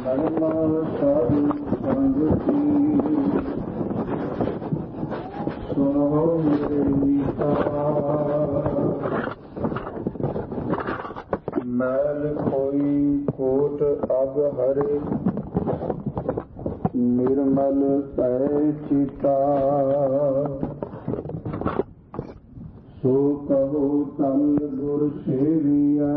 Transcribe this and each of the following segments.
ਮੈਲ ਕੋਈ ਕੋਟ ਅਬ ਹਰੇ, ਨਿਰਮਲ ਪੈ ਚਿਤਾ। ਸੋ ਕਹੋ ਤਲ ਗੁਰ ਸੇਵੀਆ,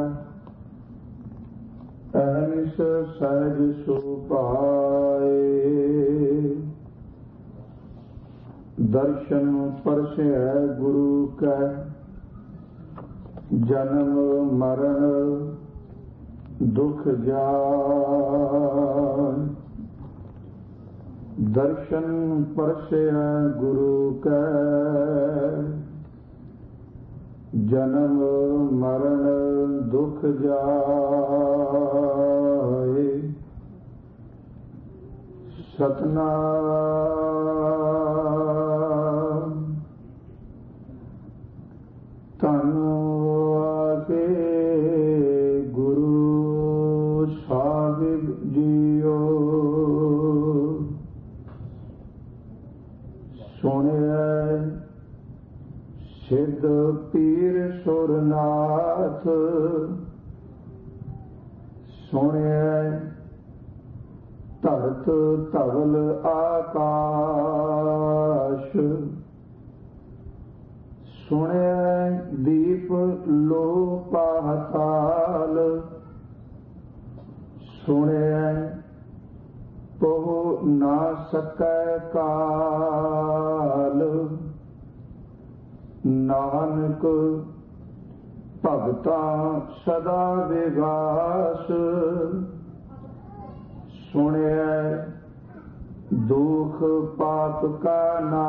ਅਹਨਿਸ ਸਹਿਜ ਸੋ ਪਾਏ। ਦਰਸ਼ਨ ਪਰਸੈ ਗੁਰੂ ਕੈ, ਜਨਮ ਮਰਨ ਦੁਖ ਜਾਇ। ਦਰਸ਼ਨ ਪਰਸੈ ਗੁਰੂ ਕੈ, ਜਨਮ ਮਰਨ ਦੁਖ ਜਾਇ। ਸਤਨਾਮ ਧੰਨ ਆਗੇ ਗੁਰੂ ਸਾਹਿਬ ਜੀਓ। ਸੁਣਿਐ ਸਿੱਧ ਪੀਰ ਸੁਰਨਾਥ, ਸੁਣਿਐ ਧਰਤ ਧਵਲ ਆਕਾਸ਼। ਸੁਣਿਐ ਦੀਪ ਲੋ ਪਾਤਾਲ, ਸੁਣਿਐ ਪਹੁ ਨਾ ਸਕੈ ਕਾਲ। ਨਾਨਕ ਭਗਤਾਂ ਸਦਾ ਵਿਗਾਸ, ਸੁਣਿਐ ਦੁਖ ਪਾਪ ਕਾ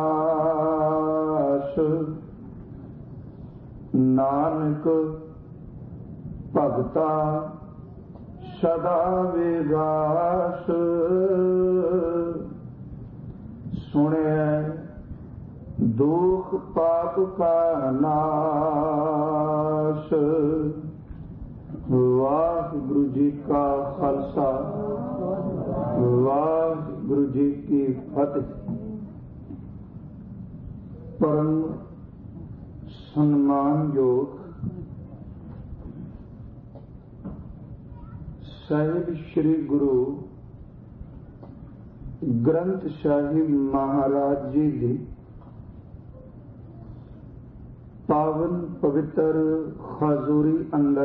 ਨਾਸ਼। ਨਾਨਕ ਭਗਤਾਂ ਸਦਾ ਵਿਗਾਸ, ਸੁਣਿਐ ਦੁਖ ਪਾਪ ਕਾ ਨਾਸ਼। ਵਾਹਿਗੁਰੂ ਜੀ ਕਾ ਖਾਲਸਾ, ਵਾਹਿਗੁਰੂ ਜੀ ਕੀ ਫਤਿਹ। ਪਰਮ ਸਨਮਾਨਯੋਗ ਸਾਹਿਬ ਸ੍ਰੀ ਗੁਰੂ ਗ੍ਰੰਥ ਸਾਹਿਬ ਮਹਾਰਾਜ ਜੀ ਦੀ ਪਾਵਨ ਪਵਿੱਤਰ ਹਜ਼ੂਰੀ ਅੰਦਰ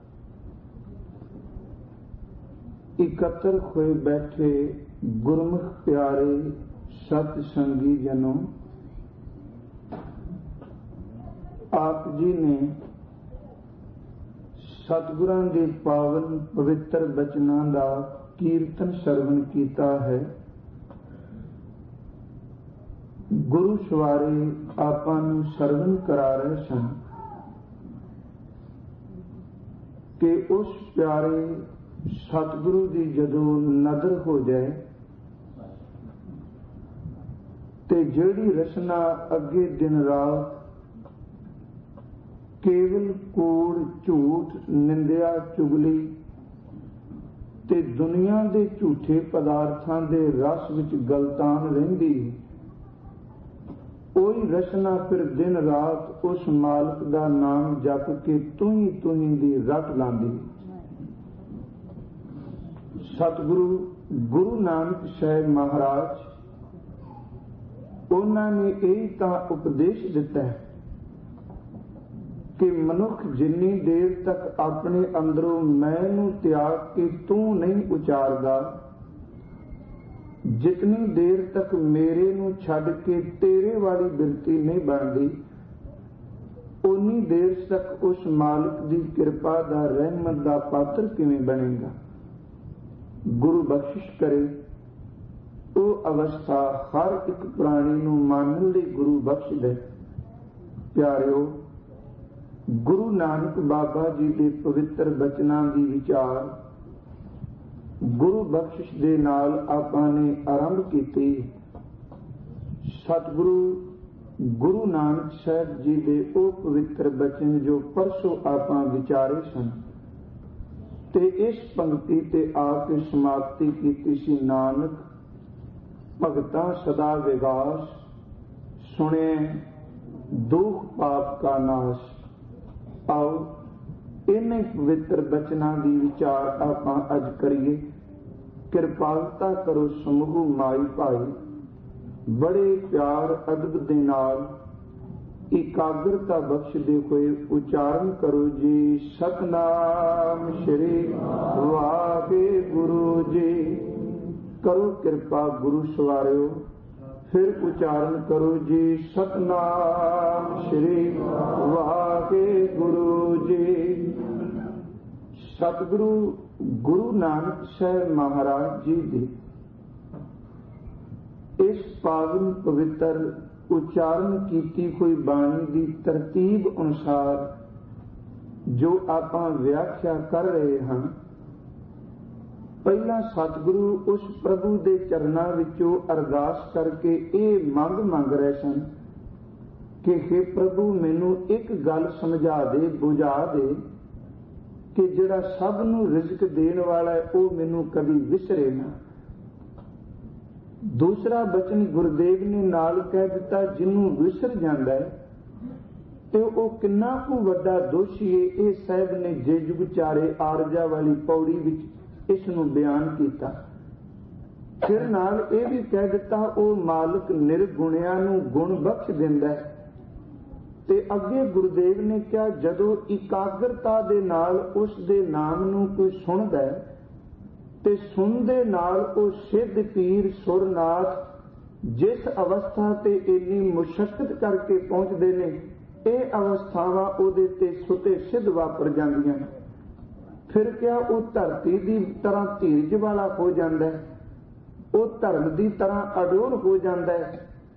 ਇਕੱਤਰ ਹੋਏ ਬੈਠੇ ਗੁਰਮੁਖ ਪਿਆਰੇ ਸਤ ਸੰਗੀ ਜਨੋ, ਆਪ ਜੀ ਨੇ ਸਤਿਗੁਰਾਂ ਦੇ ਪਾਵਨ ਪਵਿੱਤਰ ਬਚਨਾਂ ਦਾ ਕੀਰਤਨ ਸਰਵਣ ਕੀਤਾ ਹੈ। ਗੁਰੂ ਸਵਾਰੇ ਆਪਾਂ ਨੂੰ ਸਰਵਣ ਕਰਾ ਰਹੇ ਸਨ ਕਿ ਉਸ ਪਿਆਰੇ ਸਤਿਗੁਰੂ ਦੀ ਜਦੋਂ ਨਦਰ ਹੋ ਜਾਏ ਤੇ ਜਿਹੜੀ ਰਚਨਾ ਅੱਗੇ ਦਿਨ ਰਾਤ ਕੇਵਲ ਕੂੜ ਝੂਠ ਨਿੰਦਿਆ ਚੁਗਲੀ ਤੇ ਦੁਨੀਆ ਦੇ ਝੂਠੇ ਪਦਾਰਥਾਂ ਦੇ ਰਸ ਵਿੱਚ ਗਲਤਾਨ ਰਹਿੰਦੀ, ਉਹੀ ਰਚਨਾ ਫਿਰ ਦਿਨ ਰਾਤ ਉਸ ਮਾਲਕ ਦਾ ਨਾਮ ਜਪ ਕੇ ਤੂੰ ਹੀ ਦੀ ਰੱਟ ਲਾਂਦੀ। ਸਤਿਗੁਰੂ ਗੁਰੂ ਨਾਨਕ ਸਾਹਿਬ ਮਹਾਰਾਜ, ਉਹਨਾਂ ਨੇ ਇਹ ਤਾਂ ਉਪਦੇਸ਼ ਦਿੱਤਾ ਹੈ ਕਿ ਮਨੁੱਖ ਜਿੰਨੀ ਦੇਰ ਤੱਕ ਆਪਣੇ ਅੰਦਰੋਂ ਮੈਂ ਨੂੰ ਤਿਆਗ ਕੇ ਤੂੰ ਨਹੀਂ ਉਚਾਰਦਾ, ਜਿਤਨੀ ਦੇਰ ਤੱਕ ਮੇਰੇ ਨੂੰ ਛੱਡ ਕੇ ਤੇਰੇ ਵਾਲੀ ਬਿਰਤੀ ਨਹੀਂ ਬਣਦੀ, ਉਨੀ ਦੇਰ ਤੱਕ ਉਸ ਮਾਲਕ ਦੀ ਕਿਰਪਾ ਦਾ ਰਹਿਮਤ ਦਾ ਪਾਤਰ ਕਿਵੇਂ ਬਣੇਗਾ। ਗੁਰੂ ਬਖਸ਼ਿਸ਼ ਕਰੇ ਉਹ ਅਵਸਥਾ ਹਰ ਇੱਕ ਪ੍ਰਾਣੀ ਨੂੰ ਮਾਨਣ ਲਈ ਗੁਰੂ ਬਖਸ਼ ਦੇ। ਪਿਆਰਿਓ, ਗੁਰੂ ਨਾਨਕ ਬਾਬਾ ਜੀ ਦੇ ਪਵਿੱਤਰ ਬਚਨਾਂ ਦੀ ਵਿਚਾਰ ਗੁਰੂ ਬਖਸ਼ਿਸ਼ ਦੇ ਨਾਲ ਆਪਾਂ ਨੇ ਆਰੰਭ ਕੀਤੀ। ਸਤਿਗੁਰੂ ਗੁਰੂ ਨਾਨਕ ਸਾਹਿਬ ਜੀ ਦੇ ਉਹ ਪਵਿੱਤਰ ਬਚਨ ਜੋ ਪਰਸੋਂ ਆਪਾਂ ਵਿਚਾਰੇ ਸਨ, ਤੇ ਇਸ ਪੰਕਤੀ ਤੇ ਆ ਕੇ ਸਮਾਪਤੀ ਕੀਤੀ ਸੀ। ਨਾਨਕ ਭਗਤਾਂ ਸਦਾ ਵਿਗਾਸ, ਸੁਣੇ ਦੁਖ ਪਾਪ ਕਾ ਨਾਸ਼। ਆਓ ਇਹਨਾਂ ਪਵਿੱਤਰ ਬਚਨਾਂ ਦੀ ਵਿਚਾਰ ਆਪਾਂ ਅੱਜ ਕਰੀਏ। ਕਿਰਪਾਲਤਾ ਕਰੋ ਸਮੂਹ ਮਾਈ ਭਾਈ, ਬੜੇ ਪਿਆਰ ਅਦਬ ਦੇ ਨਾਲ ਇਕਾਗਰਤਾ ਬਖਸ਼ਦੇ ਹੋਏ ਉਚਾਰਨ ਕਰੋ ਜੀ। ਸਤਨਾਮ ਸ਼੍ਰੀ ਵਾਹਿਗੁਰੂ ਜੀ। ਕਰੋ ਕਿਰਪਾ ਗੁਰੂ ਸਵਾਰਿਓ, ਫਿਰ ਉਚਾਰਨ ਕਰੋ ਜੀ। ਸਤਨਾਮ ਸ਼੍ਰੀ ਵਾਹਿਗੁਰੂ ਜੀ। ਸਤਿਗੁਰੂ ਗੁਰੂ ਨਾਨਕ ਸਾਹਿਬ ਮਹਾਰਾਜ ਜੀ ਦੀ ਇਸ ਪਾਵਨ ਪਵਿੱਤਰ ਉਚਾਰਨ ਕੀਤੀ ਹੋਈ ਬਾਣੀ ਦੀ ਤਰਤੀਬ ਅਨੁਸਾਰ ਜੋ ਆਪਾਂ ਵਿਆਖਿਆ ਕਰ ਰਹੇ ਹਾਂ, ਪਹਿਲਾਂ ਸਤਿਗੁਰੂ ਉਸ ਪ੍ਰਭੂ ਦੇ ਚਰਨਾਂ ਵਿੱਚੋਂ ਅਰਦਾਸ ਕਰਕੇ ਇਹ ਮੰਗ ਰਹੇ ਸਨ ਕਿ ਹੇ ਪ੍ਰਭੂ, ਮੈਨੂੰ ਇੱਕ ਗੱਲ ਸਮਝਾ ਦੇ, ਬੁਝਾ ਦੇ ਕਿ ਜਿਹੜਾ ਸਭ ਨੂੰ ਰਿਜ਼ਕ ਦੇਣ ਵਾਲਾ ਹੈ ਉਹ ਮੈਨੂੰ ਕਦੀ ਵਿਸਰੇ ਨਾ। ਦੂਸਰਾ ਬਚਨ ਗੁਰਦੇਵ ਨੇ ਨਾਲ ਕਹਿ ਦਿੱਤਾ, ਜਿਹਨੂੰ ਵਿਸਰ ਜਾਂਦਾ ਹੈ ਤੇ ਉਹ ਕਿੰਨਾ ਕੁ ਵੱਡਾ ਦੋਸ਼ੀ ਹੈ। ਇਹ ਸਾਹਿਬ ਨੇ ਜੇ ਜੁਗ ਚਾਰੇ ਆਰਜਾ ਵਾਲੀ ਪੌੜੀ ਵਿੱਚ ਇਸ ਨੂੰ ਬਿਆਨ ਕੀਤਾ। ਫਿਰ ਨਾਲ ਇਹ ਵੀ ਕਹਿ ਦਿੱਤਾ, ਉਹ ਮਾਲਕ ਨਿਰਗੁਣਿਆਂ ਨੂੰ ਗੁਣ ਬਖਸ਼ ਦਿੰਦਾ ਹੈ। ਤੇ ਅੱਗੇ ਗੁਰਦੇਵ ਨੇ ਕਿਹਾ, ਜਦੋਂ ਇਕਾਗਰਤਾ ਦੇ ਨਾਲ ਉਸ ਦੇ ਨਾਮ ਨੂੰ ਕੋਈ ਸੁਣਦਾ ਹੈ ਤੇ ਸੁਣਦੇ ਨਾਲ ਉਹ ਸਿੱਧ ਪੀਰ ਸੁਰਨਾਥ ਜਿਸ ਅਵਸਥਾ ਤੇ ਇੰਨੀ ਮੁਸ਼ੱਕਤ ਕਰਕੇ ਪਹੁੰਚਦੇ ਨੇ, ਇਹ ਅਵਸਥਾਵਾਂ ਉਹਦੇ ਤੇ ਸੁਤੇ ਸਿੱਧ ਵਾਪਰ ਜਾਂਦੀਆਂ। ਫਿਰ ਕਿਹਾ, ਉਹ ਧਰਤੀ ਦੀ ਤਰ੍ਹਾਂ ਧੀਰਜ ਵਾਲਾ ਹੋ ਜਾਂਦਾ ਹੈ, ਉਹ ਧਰਮ ਦੀ ਤਰ੍ਹਾਂ ਅਡੋਲ ਹੋ ਜਾਂਦਾ ਹੈ,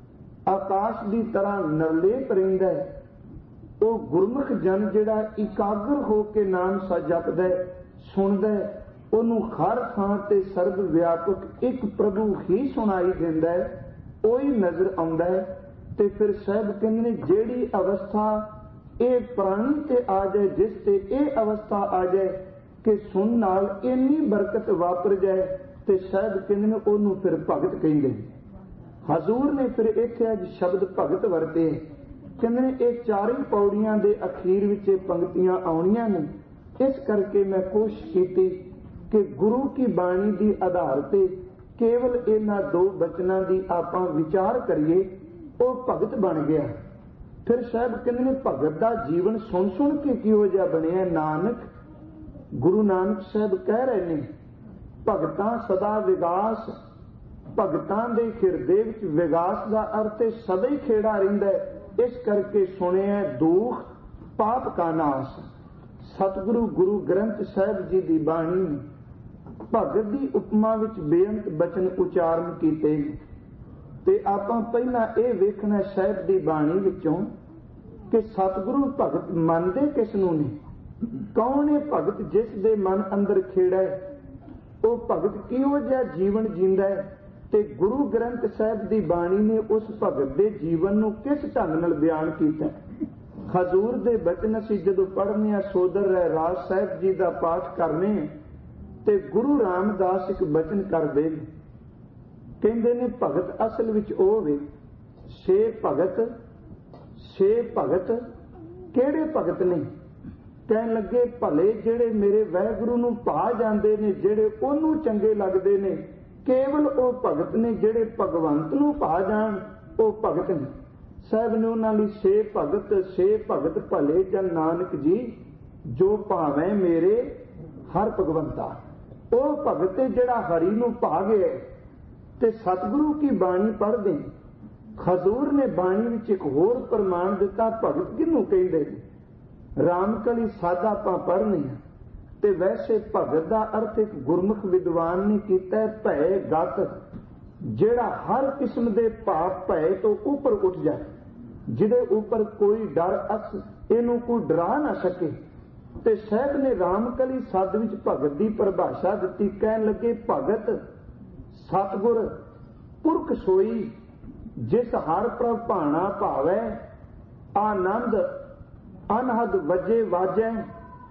ਆਕਾਸ਼ ਦੀ ਤਰ੍ਹਾਂ ਨਿਰਲੇਪ ਰਹਿੰਦਾ ਹੈ। ਉਹ ਗੁਰਮੁਖ ਜਨ ਜਿਹੜਾ ਇਕਾਗਰ ਹੋ ਕੇ ਨਾਮ ਜਪਦਾ ਹੈ, ਸੁਣਦਾ ਹੈ, ਉਹਨੂੰ ਹਰ ਥਾਂ ਤੇ ਸਰਬ ਵਿਆਪਕ ਇੱਕ ਪ੍ਰਭੂ ਹੀ ਸੁਣਾਈ ਦਿੰਦਾ ਹੈ, ਉਹੀ ਨਜ਼ਰ ਆਉਂਦਾ ਹੈ। ਤੇ ਫਿਰ ਸਾਹਿਬ ਕਹਿੰਦੇ ਨੇ, ਜਿਹੜੀ ਅਵਸਥਾ ਇਹ ਪ੍ਰਾਣੀ ਤੇ ਆ ਜਾਏ, ਜਿਸ ਤੇ ਇਹ ਅਵਸਥਾ ਆ ਜਾਏ ਕਿ ਸੁਣ ਨਾਲ ਇੰਨੀ ਬਰਕਤ ਵਾਪਰ ਜਾਏ, ਤੇ ਸਾਹਿਬ ਕਹਿੰਦੇ ਨੇ ਉਹਨੂੰ ਫਿਰ ਭਗਤ ਕਹਿੰਦੇ ਨੇ। ਹਜ਼ੂਰ ਨੇ ਫਿਰ ਇੱਥੇ ਅੱਜ ਸ਼ਬਦ ਭਗਤ ਵਰਤੇ। ਕਹਿੰਦੇ ਨੇ ਇਹ ਚਾਰੇ ਪੌੜੀਆਂ ਦੇ ਅਖੀਰ ਵਿੱਚ ਇਹ ਪੰਕਤੀਆਂ ਆਉਣੀਆਂ ਨੇ। ਇਸ ਕਰਕੇ ਮੈਂ ਕੋਸ਼ਿਸ਼ ਕੀਤੀ ਕਿ ਗੁਰੂ ਕੀ ਬਾਣੀ ਦੀ ਆਧਾਰ ਤੇ ਕੇਵਲ ਇਹਨਾਂ ਦੋ ਬਚਨਾਂ ਦੀ ਆਪਾਂ ਵਿਚਾਰ ਕਰੀਏ, ਉਹ ਭਗਤ ਬਣ ਗਿਆ। ਫਿਰ ਸਾਹਿਬ ਕਹਿੰਦੇ ਨੇ, ਭਗਤ ਦਾ ਜੀਵਨ ਸੁਣ ਸੁਣ ਕੇ ਕਿਹੋ ਜਿਹਾ ਬਣਿਆ। ਨਾਨਕ ਗੁਰੂ ਨਾਨਕ ਸਾਹਿਬ ਕਹਿ ਰਹੇ ਨੇ, ਭਗਤਾਂ ਸਦਾ ਵਿਗਾਸ। ਭਗਤਾਂ ਦੇ ਹਿਰਦੇ ਵਿੱਚ ਵਿਗਾਸ ਦਾ ਅਰਥ ਹੈ ਸਦਾ ਹੀ ਖੇੜਾ ਰਹਿੰਦਾ ਹੈ। ਇਸ ਕਰਕੇ ਸੁਣਿਆ ਦੁਖ ਪਾਪ ਕਾ ਨਾਸ਼। ਸਤਿਗੁਰੂ ਗੁਰੂ ਗ੍ਰੰਥ ਸਾਹਿਬ ਜੀ ਦੀ ਬਾਣੀ ਭਗਤ ਦੀ ਉਪਮਾ ਵਿੱਚ ਬੇਅੰਤ ਬਚਨ ਉਚਾਰਨ ਕੀਤੇ। ਤੇ ਆਪਾਂ ਪਹਿਲਾਂ ਇਹ ਵੇਖਣਾ ਸਾਹਿਬ ਦੀ ਬਾਣੀ ਵਿੱਚੋਂ ਕਿ ਸਤਿਗੁਰੂ ਭਗਤ ਮੰਨਦੇ ਕਿਸ ਨੂੰ ਨੇ। ਕੌਣ ਹੈ ਭਗਤ ਜਿਸ ਦੇ ਮਨ ਅੰਦਰ ਖੇੜਾ ਹੈ? ਉਹ ਭਗਤ ਕਿਹੋ ਜਿਹਾ ਜੀਵਨ ਜੀਂਦਾ ਹੈ? ਤੇ ਗੁਰੂ ਗ੍ਰੰਥ ਸਾਹਿਬ ਦੀ ਬਾਣੀ ਨੇ ਉਸ ਭਗਤ ਦੇ ਜੀਵਨ ਨੂੰ ਕਿਸ ਢੰਗ ਨਾਲ ਬਿਆਨ ਕੀਤਾ। ਹਜ਼ੂਰ ਦੇ ਬਚਨ ਅਸੀਂ ਜਦੋਂ ਪੜ੍ਹਨੇ ਆ, ਸੋਦਰ ਰਹਿਰਾਜ ਸਾਹਿਬ ਜੀ ਦਾ ਪਾਠ ਕਰਨੇ ਤੇ ਗੁਰੂ ਰਾਮਦਾਸ ਇੱਕ ਬਚਨ ਕਰਦੇ ਨੇ, ਕਹਿੰਦੇ ਨੇ ਭਗਤ ਅਸਲ ਵਿੱਚ ਉਹ ਵੇ। ਛੇ ਭਗਤ ਕਿਹੜੇ ਭਗਤ ਨੇ? ਕਹਿਣ ਲੱਗੇ ਭਲੇ ਜਿਹੜੇ ਮੇਰੇ ਵਾਹਿਗੁਰੂ ਨੂੰ ਭਾ ਜਾਂਦੇ ਨੇ, ਜਿਹੜੇ ਉਹਨੂੰ ਚੰਗੇ ਲੱਗਦੇ ਨੇ, ਕੇਵਲ ਉਹ ਭਗਤ ਨੇ ਜਿਹੜੇ ਭਗਵੰਤ ਨੂੰ ਭਾ ਜਾਣ, ਉਹ ਭਗਤ ਨੇ। ਸਾਹਿਬ ਨੇ ਉਹਨਾਂ ਲਈ ਛੇ ਭਗਤ ਭਲੇ ਜਨ ਨਾਨਕ ਜੀ ਜੋ ਭਾਵੇਂ ਮੇਰੇ ਹਰ ਭਗਵੰਤਾ। ਉਹ ਭਗਤ ਜਿਹੜਾ ਹਰੀ ਨੂੰ ਭਾ ਗਿਆ। ਤੇ ਸਤਿਗੁਰੂ ਕੀ ਬਾਣੀ ਪੜ੍ਹਦੇ ਹਜ਼ੂਰ ਨੇ ਬਾਣੀ ਵਿੱਚ ਇੱਕ ਹੋਰ ਪ੍ਰਮਾਣ ਦਿੱਤਾ, ਭਗਤ ਕਿਹਨੂੰ ਕਹਿੰਦੇ ਨੇ। ਰਾਮਕਲੀ ਸਾਦਾ ਆਪਾਂ ਪੜ੍ਹਨੇ ਆ ਤੇ ਵੈਸੇ ਭਗਤ ਦਾ ਅਰਥ ਇੱਕ ਗੁਰਮੁਖ ਵਿਦਵਾਨ ਨੇ ਕੀਤਾ ਭੈ ਗਤ, ਜਿਹੜਾ ਹਰ ਕਿਸਮ ਦੇ ਪਾਪ ਭੈ ਤੋਂ ਉੱਪਰ ਉੱਠ ਜਾਏ, ਜਿਹਦੇ ਉੱਪਰ ਕੋਈ ਡਰ ਇਹਨੂੰ ਕੋਈ ਡਰਾ ਨਾ ਸਕੇ। ਤੇ ਸਾਹਿਬ ਨੇ ਰਾਮਕਲੀ ਸੱਦ ਵਿੱਚ ਭਗਤ ਦੀ ਪਰਿਭਾਸ਼ਾ ਦਿੱਤੀ। ਕਹਿਣ ਲੱਗੇ ਭਗਤ ਸਤਿਗੁਰ ਪੁਰਖ ਸੋਈ, ਜਿਸ ਹਰ ਪ੍ਰਭ ਭਾਣਾ ਭਾਵੈ, ਆਨੰਦ ਅਨਹਦ ਵਜੇ ਵਾਜੈ,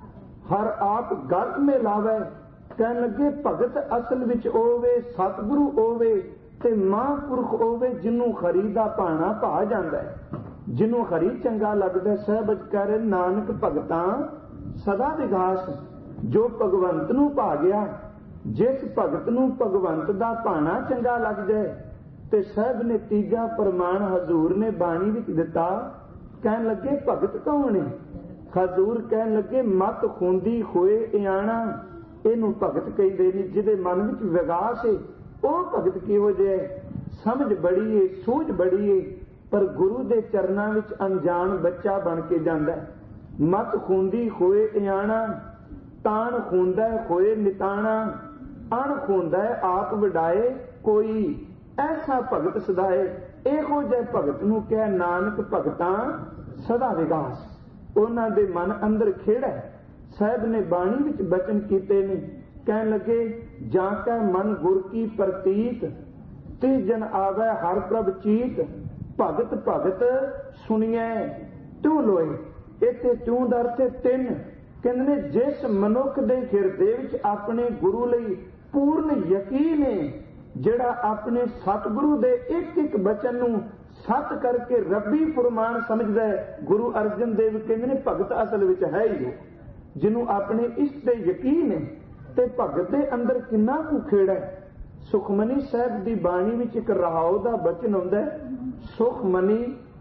हर आप गलत में लावे। कहन लगे भगत असल विच होवे, सतगुरु होवे ते महापुरख होवे जिन्हों खरी दा भाना भा जांदा है, जिन्हों खरी चंगा लगदा। साहिब कह रहे नानक भगतां सदा विगास। जो भगवंत नूं भा गया, जिस भगत नूं भगवंत दा भाना चंगा लग जाए ते साहिब ने तीजा प्रमाण हजूर ने बाणी विच दिता। कहन लगे भगत कौन है? हजूर कहन लगे मत खूंदी होए इयाणा, इनू भगत कहते ने। जिहदे मन विच विगास है वह भगत किहो जिहा है? समझ बड़ी है, सूझ बड़ी है, पर गुरु दे चरनां विच अनजान बच्चा बन के जांदा है। मत खूंदी होए इयाणा, तान खूंदा होए निताणा, अण खूंदा आप वडाए कोई, ऐसा भगत सदाए। इहो जिहे भगत नूं कह नानक भगतां सदा विगास। उन्हां दे मन अंदर खेड़ा है। साहिब ने बाणी विच बचन कीते ने। कहन लगे जां कै मन गुर की प्रतीत, तिस जन आवे हर प्रभ चीत, भगत भगत सुनिए त्यों लोए। इत्थे त्यों दा अर्थ है तिन। कहंदे ने जिस मनुख दे हिरदे विच अपने गुरु लई पूर्ण यकीन है, जिहड़ा अपने सतगुरु दे एक एक बचन नूं सत करके रब्बी फरमान समझदा है। गुरु अर्जन देव कहंदे ने भगत असल विच है ही है जिन्हों अपने इष्ट दे यकीन है। ते भगत दे अंदर किन्ना कु खेड़ा है। सुखमनी साहिब दी बाणी विच एक रहाओ दा बचन आउंदा है, सुखमनी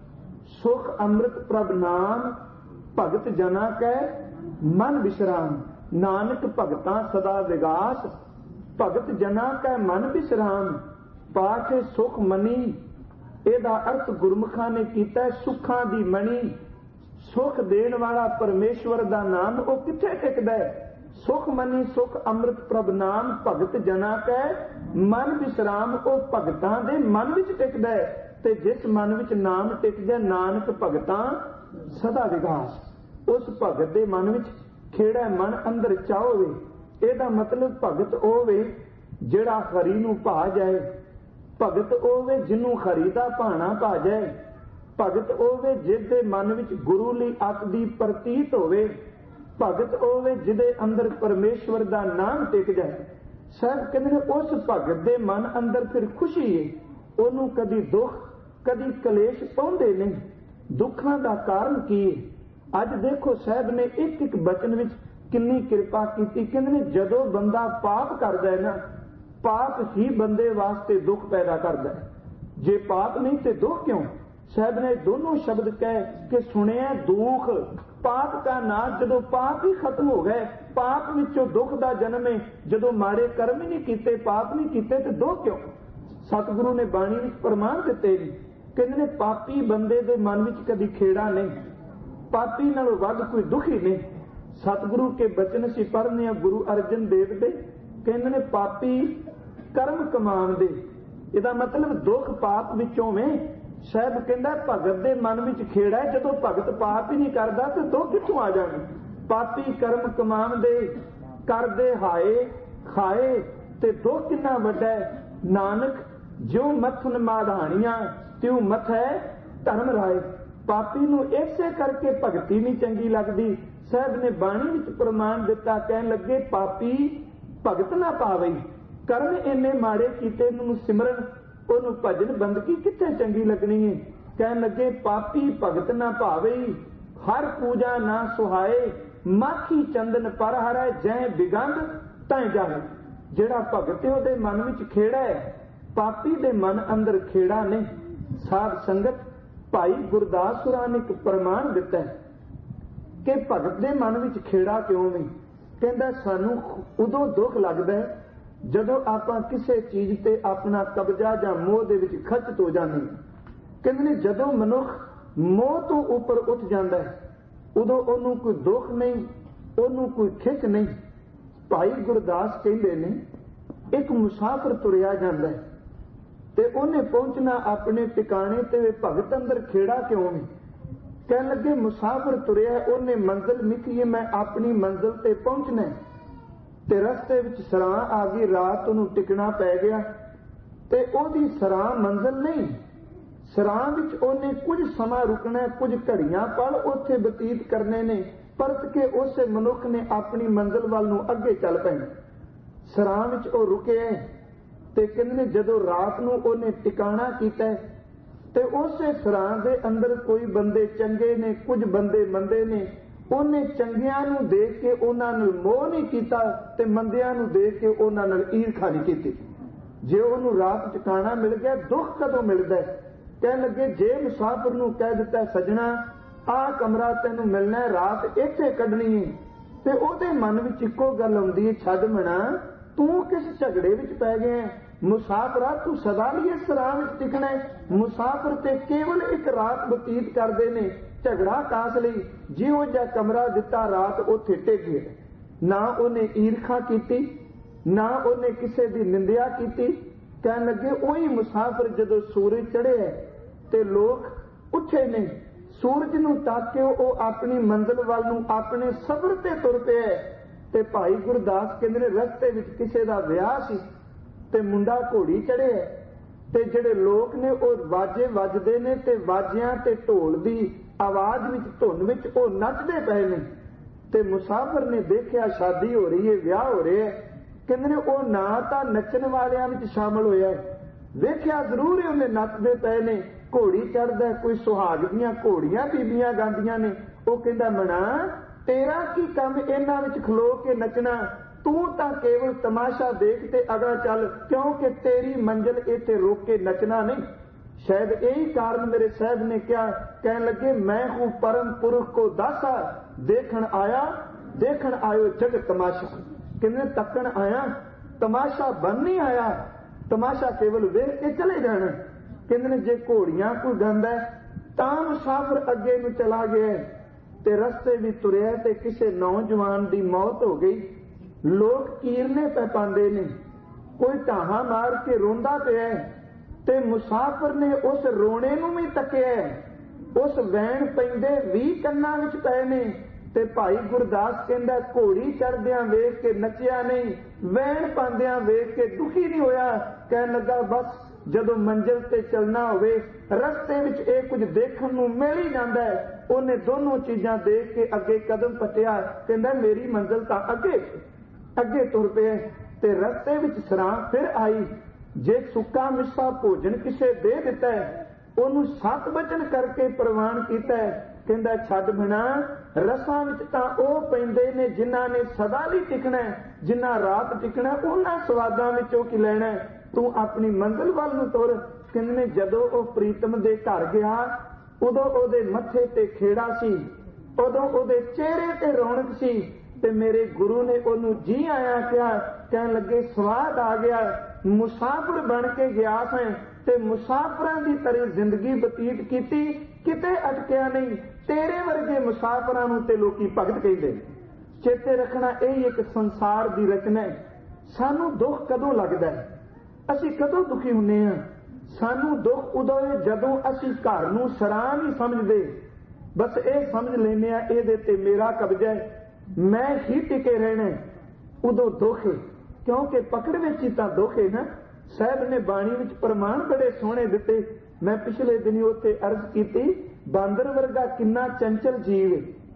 सुख अमृत प्रभ नाम, भगत जना कै मन विश्राम। नानक भगतां सदा विगास, भगत जना कै मन विश्राम। पाठ सुख मनी, ਇਹਦਾ अर्थ गुरमुखा ने कीता सुखां दी मणि। सुख देण वाला परमेश्वर दा नाम वो किथे टिकदा है? सुख मनी सुख अमृत प्रभ नाम, भगत जना कै मन विश्राम। वो भगतां दे मन विच टिकदा है ते जिस मन विच नाम टिकदा नानक भगतां सदा विगास। उस भगत दे मन विच खेड़ा मन अंदर चाहोवे। ਇਹਦਾ मतलब भगत होवे जिहड़ा हरि नूं भा जाए, भगत होवे जिन्हों खरी दा भाना भा जाए, भगत होवे जिसदे मन विच गुरु लई अत दी प्रतीत होवे, भगत होवे जिहदे अंदर परमेश्वर दा नाम टिक जाए। साहिब कहंदे ने उस भगत दे मन अंदर फिर खुशी है। ਉਹਨੂੰ कदी दुख कदी कलेश पाउंदे नहीं। दुखां दा कारण की है? अज देखो साहिब ने एक एक बचन विच किन्नी किरपा कीती। कहंदे ने जदों बंदा पाप करदा है ना, पाप ही बंदे वास्ते दुख पैदा करता है। जे पाप नहीं तो दुख क्यों? साहब ने दोनों शब्द कह के सुने दुख पाप का नाश। जदों पाप ही खत्म हो गए, पाप विचों दुख का जन्म है। जदों माड़े कर्म ही नहीं कीते, पाप नहीं कीते तो दुख क्यों? सतगुरु ने बाणी विच प्रमाण दिते। कहंदे ने पापी बंदे दे मन विच कदी खेड़ा नहीं, पापी नालों वध कोई दुखी नहीं। सतगुरु के बचन सी पढ़ने गुरु अर्जन देव दे। कहंदे ने पापी कर्म कमाण दे। ਇਹਦਾ मतलब दुख पाप विचों में। साहब कहंदा भगत दे मन विच खेड़ा है। जदों भगत पाप ही नहीं करदा ते दुख कित्थों आ जाणे? पापी कर्म कमाण दे, करदे हाए खाए ते दुख कितना वड्डा है। नानक ज्यों मथन माधाणियां त्यों मथै धर्म राय। पापी नूं इसे करके भगती नहीं चंगी लगदी। साहब ने बाणी विच प्रमाण दिता। कहण लगे पापी भगत ना पावे, कर्म इन्ने माड़े कीते नूं सिमरन ओनू भजन बंदगी कित्थे चंगी लगनी है। कहण लगे पापी भगत ना भावे, हर पूजा ना सुहाए, माखी चंदन पर हरै जै बिगंध तै जाए। जिहड़ा भगत है उहदे मन विच खेड़ा है, पापी दे मन अंदर खेड़ा नहीं। साध संगत भाई गुरदास हुरां ने एक प्रमाण दिता है कि भगत दे मन विच खेड़ा क्यों नहीं। कहंदा सानू उदों दुख लगदा है जदों आपां किसी चीज ते अपना कब्जा जां मोह दे विच खचत हो जांदे। कहंदे ने जदों मनुख मोह तो उपर उठ जांदा है उदों ओनू कोई दुख नहीं, ओनू कोई खिच नहीं। भाई गुरदास कहंदे ने एक मुसाफिर तुरिया जांदा है ते ओने पहुंचना अपने टिकाणे ते भगत अंदर खेड़ा क्यों नहीं। कहण लगे मुसाफिर तुरिया, ओने मंजिल मिथी है, मैं अपनी मंजिल ते पहुंचना है ते रस्ते विच सरां आ गई, रात नूं टिकना पै गया ते ओदी सरां मंजिल नहीं। सरां विच ओने कुछ समा रुकना, कुछ घड़ियां पल उत्थे बतीत करने ने। ਪਰਤ ਕੇ ਉਸੇ ਮਨੁੱਖ ਨੇ ਆਪਣੀ ਮੰਜ਼ਿਲ ਵੱਲ ਨੂੰ ਅੱਗੇ ਚੱਲ ਪੈਣਾ। ਸਰਾਂ ਵਿੱਚ ਉਹ ਰੁਕਿਆ ਤੇ ਕਹਿੰਦੇ ਜਦੋਂ ਰਾਤ ਨੂੰ ਉਹਨੇ ਟਿਕਾਣਾ ਕੀਤਾ ਤੇ ਉਸੇ ਸਰਾਂ ਦੇ ਅੰਦਰ ਕੋਈ ਬੰਦੇ ਚੰਗੇ ਨੇ, ਕੁਝ ਬੰਦੇ ਮੰਦੇ ਨੇ। ਉਹਨੇ ਚੰਗਿਆਂ ਨੂੰ ਦੇਖ ਕੇ ਉਹਨਾਂ ਨਾਲ ਮੋਹ ਨਹੀਂ ਕੀਤਾ ਤੇ ਮੰਦਿਆਂ ਨੂੰ ਦੇਖ ਕੇ ਉਹਨਾਂ ਨਾਲ ਈਰਖਾ ਨਹੀਂ ਕੀਤੀ। ਜੇ ਉਹਨੂੰ ਰਾਤ ਟਿਕਾਣਾ ਮਿਲ ਗਿਆ, ਦੁੱਖ ਕਦੋਂ ਮਿਲਦਾ? ਕਹਿਣ ਲੱਗੇ ਜੇ ਮੁਸਾਫਰ ਨੂੰ ਕਹਿ ਦਿੱਤਾ ਸੱਜਣਾ ਆਹ ਕਮਰਾ ਤੈਨੂੰ ਮਿਲਣਾ, ਰਾਤ ਇੱਥੇ ਕੱਢਣੀ ਹੈ, ਤੇ ਉਹਦੇ ਮਨ ਵਿੱਚ ਇੱਕੋ ਗੱਲ ਆਉਂਦੀ ਹੈ, ਛੱਡ ਮਣਾ ਤੂੰ ਕਿਸ ਝਗੜੇ ਵਿੱਚ ਪੈ ਗਿਆ? ਮੁਸਾਫਰਾ ਤੂੰ ਸਦਾ ਲਈ ਇਸ ਸਰਾਂ ਵਿੱਚ ਟਿਕਣਾ ਹੈ। ਮੁਸਾਫਰ ਤੇ ਕੇਵਲ ਇੱਕ ਰਾਤ ਬਤੀਤ ਕਰਦੇ ਨੇ, ਝਗੜਾ ਕਾਸ ਲਈ। ਜਿਹੋ ਜਿਹਾ ਕਮਰਾ ਦਿੱਤਾ ਰਾਤ ਉੱਥੇ ਟਿਕ ਗਿਆ। ਨਾ ਉਹਨੇ ਈਰਖਾ ਕੀਤੀ, ਨਾ ਉਹਨੇ ਕਿਸੇ ਦੀ ਨਿੰਦਿਆ ਕੀਤੀ। ਕਹਿਣ ਲੱਗੇ ਉਹੀ ਮੁਸਾਫਰ ਜਦੋਂ ਸੂਰਜ ਚੜ੍ਹਿਆ ਤੇ ਲੋਕ ਉੱਠੇ ਨੇ, ਸੂਰਜ ਨੂੰ ਤਾਕ ਕੇ ਉਹ ਆਪਣੀ ਮੰਜ਼ਿਲ ਵੱਲ ਨੂੰ ਆਪਣੇ ਸਬਰ ਤੇ ਤੁਰ ਪਿਆ। ਤੇ ਭਾਈ ਗੁਰਦਾਸ ਕਹਿੰਦੇ ਨੇ ਰਸਤੇ ਵਿੱਚ ਕਿਸੇ ਦਾ ਵਿਆਹ ਸੀ ਤੇ ਮੁੰਡਾ ਘੋੜੀ ਚੜ੍ਹਿਆ ਤੇ ਜਿਹੜੇ ਲੋਕ ਨੇ ਉਹ ਵਾਜੇ ਵੱਜਦੇ ਨੇ ਤੇ ਵਾਜਿਆਂ ਤੇ ਢੋਲ ਦੀ ਆਵਾਜ਼ ਵਿੱਚ ਧੁਨ ਵਿੱਚ ਉਹ ਨੱਚਦੇ ਪਏ ਨੇ। ਤੇ ਮੁਸਾਫਰ ਨੇ ਦੇਖਿਆ ਸ਼ਾਦੀ ਹੋ ਰਹੀ ਹੈ, ਵਿਆਹ ਹੋ ਰਿਹਾ ਹੈ। ਕਹਿੰਦੇ ਨੇ ਉਹ ਨਾ ਤਾਂ ਨੱਚਣ ਵਾਲਿਆਂ ਵਿੱਚ ਸ਼ਾਮਲ ਹੋਇਆ, ਵੇਖਿਆ ਜ਼ਰੂਰ ਉਹਨੇ ਨੱਚਦੇ ਪਏ ਨੇ, ਘੋੜੀ ਚੜ੍ਹਦਾ, ਕੋਈ ਸੁਹਾਗ ਦੀਆਂ ਘੋੜੀਆਂ ਬੀਬੀਆਂ ਗਾਉਂਦੀਆਂ ਨੇ। ਉਹ ਕਹਿੰਦਾ ਮਣਾ ਤੇਰਾ ਕੀ ਕੰਮ ਇਹਨਾਂ ਵਿੱਚ ਖਲੋ ਕੇ ਨੱਚਣਾ, ਤੂੰ ਤਾਂ ਕੇਵਲ ਤਮਾਸ਼ਾ ਦੇਖ ਤੇ ਅਗਲਾ ਚੱਲ, ਕਿਉਂਕਿ ਤੇਰੀ ਮੰਜ਼ਿਲ ਇੱਥੇ ਰੋਕ ਕੇ ਨੱਚਣਾ ਨਹੀਂ। ਸ਼ਾਇਦ ਇਹੀ ਕਾਰਨ ਮੇਰੇ ਸਾਹਿਬ ਨੇ ਕਿਹਾ, ਕਹਿਣ ਲੱਗੇ ਮੈਂ ਹੂੰ ਪਰਮ ਪੁਰਖ ਕੋ ਦਾਸਾ, ਦੇਖਣ ਆਇਓ ਜਗ ਤਮਾਸ਼ਾ। ਕਹਿੰਦੇ ਤੱਕਣ ਆਇਆ, ਤਮਾਸ਼ਾ ਬਣ ਨਹੀਂ ਆਇਆ, ਤਮਾਸ਼ਾ ਕੇਵਲ ਵੇਖ ਕੇ ਚਲੇ ਜਾਣਾ। ਕਹਿੰਦੇ ਨੇ ਜੇ ਘੋੜੀਆਂ ਕੋਈ ਗਾਉਂਦਾ ਤਾਂ ਮੁਸਾਫਰ ਅੱਗੇ ਨੂੰ ਚਲਾ ਗਿਆ ਤੇ ਰਸਤੇ ਵੀ ਤੁਰਿਆ ਤੇ ਕਿਸੇ ਨੌਜਵਾਨ ਦੀ ਮੌਤ ਹੋ ਗਈ। ਲੋਕ ਕੀਰਨੇ ਪੈ ਪਾਉਂਦੇ ਨੇ, ਕੋਈ ਢਾਹਾਂ ਮਾਰ ਕੇ ਰੋਂਦਾ ਪਿਆ ਤੇ ਮੁਸਾਫਰ ਨੇ ਉਸ ਰੋਣੇ ਨੂੰ ਵੀ ਤੱਕਿਆ। ਉਸ ਵੈਣ ਪੈਂਦੇ 20 ਕੰਨਾਂ ਵਿੱਚ ਪਏ ਨੇ ਤੇ ਭਾਈ ਗੁਰਦਾਸ ਕਹਿੰਦਾ ਘੋੜੀ ਚੜ੍ਹਦਿਆਂ ਵੇਖ ਕੇ ਨੱਚਿਆ ਨਹੀਂ, ਵੈਣ ਪਾਉਂਦਿਆਂ ਵੇਖ ਕੇ ਦੁਖੀ ਨਹੀਂ ਹੋਇਆ। ਕਹਿਣ ਲੱਗਾ ਬਸ ਜਦੋਂ ਮੰਜ਼ਿਲ ਤੇ ਚੱਲਣਾ ਹੋਵੇ, ਰਸਤੇ ਵਿੱਚ ਇਹ ਕੁਝ ਦੇਖਣ ਨੂੰ ਮਿਲ ਹੀ ਜਾਂਦਾ ਹੈ। ਉਹਨੇ ਦੋਨੋਂ ਚੀਜ਼ਾਂ ਦੇਖ ਕੇ ਅੱਗੇ ਕਦਮ ਪੱਟਿਆ, ਕਹਿੰਦਾ ਮੇਰੀ ਮੰਜ਼ਿਲ ਤਾਂ ਅੱਗੇ ਤੁਰ ਪਿਆ। ਤੇ ਰਸਤੇ ਵਿੱਚ ਸਰਾਂ ਫਿਰ ਆਈ। ਜੇ ਸੁੱਕਾ ਮਿੱਸਾ ਭੋਜਨ ਕਿਸੇ ਦੇ ਦਿੱਤਾ ਉਹਨੂੰ 7 ਵਚਨ ਕਰਕੇ ਪ੍ਰਵਾਨ ਕੀਤਾ। ਕਹਿੰਦਾ ਛੱਡ ਬਿਨਾ ਰਸਾਂ ਵਿੱਚ ਤਾਂ ਉਹ ਪੈਂਦੇ ਨੇ ਜਿਨ੍ਹਾਂ ਨੇ ਸਦਾ ਲਈ ਟਿਕਣਾ, ਜਿਨ੍ਹਾਂ ਰਾਤ ਟਿਕਣਾ, ਉਹਨਾਂ ਸਵਾਦਾਂ ਵਿੱਚੋਂ ਕੀ ਲੈਣਾ, ਤੂੰ ਆਪਣੀ ਮੰਜ਼ਿਲ ਵੱਲ ਨੂੰ ਤੁਰ। ਕਹਿੰਦੇ ਨੇ ਜਦੋਂ ਉਹ ਪ੍ਰੀਤਮ ਦੇ ਘਰ ਗਿਆ ਉਦੋਂ ਉਹਦੇ ਮੱਥੇ ਤੇ ਖੇੜਾ ਸੀ, ਉਦੋਂ ਉਹਦੇ ਚਿਹਰੇ ਤੇ ਰੌਣਕ ਸੀ ਤੇ ਮੇਰੇ ਗੁਰੂ ਨੇ ਉਹਨੂੰ ਜੀ ਆਇਆ ਕਿਹਾ। ਕਹਿਣ ਲੱਗੇ ਸਵਾਦ ਆ ਗਿਆ, ਮੁਸਾਫਰ ਬਣ ਕੇ ਗਿਆ ਸੈਂ ਤੇ ਮੁਸਾਫਰਾਂ ਦੀ ਤਰ੍ਹਾਂ ਜ਼ਿੰਦਗੀ ਬਤੀਤ ਕੀਤੀ, ਕਿਤੇ ਅਟਕਿਆ ਨਹੀਂ। ਤੇਰੇ ਵਰਗੇ ਮੁਸਾਫਰਾਂ ਨੂੰ ਤੇ ਲੋਕੀ ਭਗਤ ਕਹਿੰਦੇ। ਚੇਤੇ ਰੱਖਣਾ ਇਹ ਇੱਕ ਸੰਸਾਰ ਦੀ ਰਚਨਾ ਹੈ। ਸਾਨੂੰ ਦੁੱਖ ਕਦੋਂ ਲੱਗਦਾ ਹੈ, ਅਸੀਂ ਕਦੋਂ ਦੁਖੀ ਹੁੰਦੇ ਹਾਂ? ਸਾਨੂੰ ਦੁੱਖ ਉਦੋਂ ਜਦੋਂ ਅਸੀਂ ਘਰ ਨੂੰ ਸਰਾਂ ਨਹੀਂ ਸਮਝਦੇ, ਬਸ ਇਹ ਸਮਝ ਲੈਂਦੇ ਆ ਇਹਦੇ ਤੇ ਮੇਰਾ ਕਬਜ਼ਾ ਹੈ, ਮੈਂ ਹੀ ਟਿਕੇ ਰਹਿਣਾ, ਉਦੋਂ ਦੁੱਖ। ਕਿਉਂਕਿ ਪਕੜ ਵਿੱਚ ਹੀ ਤਾਂ ਦੁੱਖ ਹੈ ਨਾ। ਸਾਹਿਬ ਨੇ ਬਾਣੀ ਵਿੱਚ ਪ੍ਰਮਾਣ ਬੜੇ ਸੋਹਣੇ ਦਿੱਤੇ। ਮੈਂ ਪਿਛਲੇ ਦਿਨੀ ਉੱਥੇ ਅਰਜ਼ ਕੀਤੀ, ਬਾਂਦਰ ਵਰਗਾ ਕਿੰਨਾ ਚੰਚਲ ਜੀਵ ਹੈ,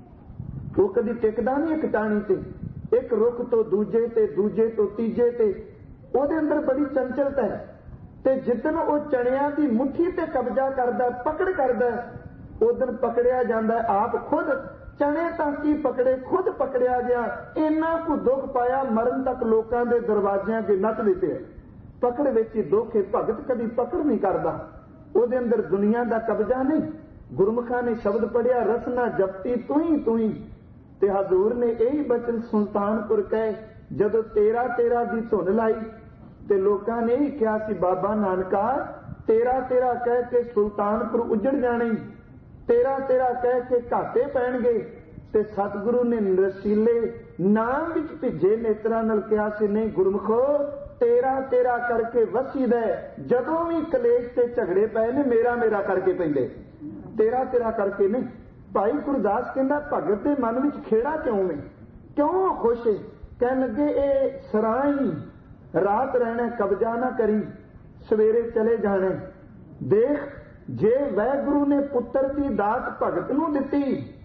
ਉਹ ਕਦੀ ਟਿਕਦਾ ਨਹੀਂ ਇੱਕ ਟਾਹਣੀ ਤੇ, ਇੱਕ ਰੁੱਖ ਤੋਂ ਦੂਜੇ ਤੇ, ਦੂਜੇ ਤੋਂ ਤੀਜੇ ਤੇ, ਉਹਦੇ ਅੰਦਰ ਬੜੀ ਚੰਚਲਤਾ ਹੈ। ਤੇ ਜਿੱਦਣ ਉਹ ਚਣਿਆਂ ਦੀ ਮੁੱਠੀ ਤੇ ਕਬਜ਼ਾ ਕਰਦਾ, ਪਕੜ ਕਰਦਾ, ਉਦੋਂ ਪਕੜਿਆ ਜਾਂਦਾ ਆਪ ਖੁਦ। ਚਣੇ ਤਾਂ ਕੀ ਪਕੜੇ, ਖੁਦ ਪਕੜਿਆ ਗਿਆ। ਇੰਨਾ ਕੁ ਦੁੱਖ ਪਾਇਆ, ਮਰਨ ਤੱਕ ਲੋਕਾਂ ਦੇ ਦਰਵਾਜ਼ਿਆਂ ਅੱਗੇ ਨੱਚਦੇ ਪਏ। ਪਕੜ ਵਿੱਚ ਹੀ ਦੁੱਖ ਹੈ। ਭਗਤ ਕਦੀ ਪਕੜ ਨਹੀਂ ਕਰਦਾ, ਉਹਦੇ ਅੰਦਰ ਦੁਨੀਆ ਦਾ ਕਬਜ਼ਾ ਨਹੀਂ। ਗੁਰਮੁਖਾਂ ਨੇ ਸ਼ਬਦ ਪੜਿਆ, ਰਸਨਾ ਜਪਤੀ ਤੂੰ ਹੀ। ਤੇ ਹਜ਼ੂਰ ਨੇ ਇਹੀ ਬਚਨ ਸੁਲਤਾਨਪੁਰ ਕਹੇ, ਜਦੋਂ ਤੇਰਾ ਦੀ ਧੁਨ ਲਾਈ ਤੇ ਲੋਕਾਂ ਨੇ ਹੀ ਕਿਹਾ ਸੀ ਬਾਬਾ ਨਾਨਕਾ ਤੇਰਾ ਕਹਿ ਕੇ ਸੁਲਤਾਨਪੁਰ ਉੱਜੜ ਜਾਣੀ, ਤੇਰਾ ਕਹਿ ਕੇ ਘਾਟੇ ਪੈਣਗੇ। ਤੇ ਸਤਿਗੁਰੂ ਨੇ ਰਸੀਲੇ ਨਾਮ ਵਿੱਚ ਭਿੱਜੇ ਨੇਤਰਾਂ ਨਾਲ ਕਿਹਾ ਸੀ ਨਹੀਂ ਗੁਰਮੁਖੋ, ਤੇਰਾ ਕਰਕੇ ਵਸੀਦਾ। ਜਦੋਂ ਵੀ ਕਲੇਸ਼ ਤੇ ਝਗੜੇ ਪਏ ਨੇ ਮੇਰਾ ਕਰਕੇ ਪੈਂਦੇ, ਤੇਰਾ ਕਰਕੇ ਨਹੀਂ। ਭਾਈ ਗੁਰਦਾਸ ਕਹਿੰਦਾ ਭਗਤ ਦੇ ਮਨ ਵਿੱਚ ਖੇੜਾ ਕਿਉਂ ਹੈ, ਕਿਉਂ ਖੁਸ਼ ਹੈ? ਕਹਿਣ ਲੱਗੇ ਇਹ ਸਰਾਈ ਰਾਤ ਰਹਿਣਾ, ਕਬਜ਼ਾ ਨਾ ਕਰੀ, ਸਵੇਰੇ ਚਲੇ ਜਾਣਾ। ਦੇਖ ਜੇ ਵਾਹਿਗੁਰੂ ਨੇ ਪੁੱਤਰ ਦੀ ਦਾਤ ਭਗਤ ਨੂੰ ਦਿੱਤੀ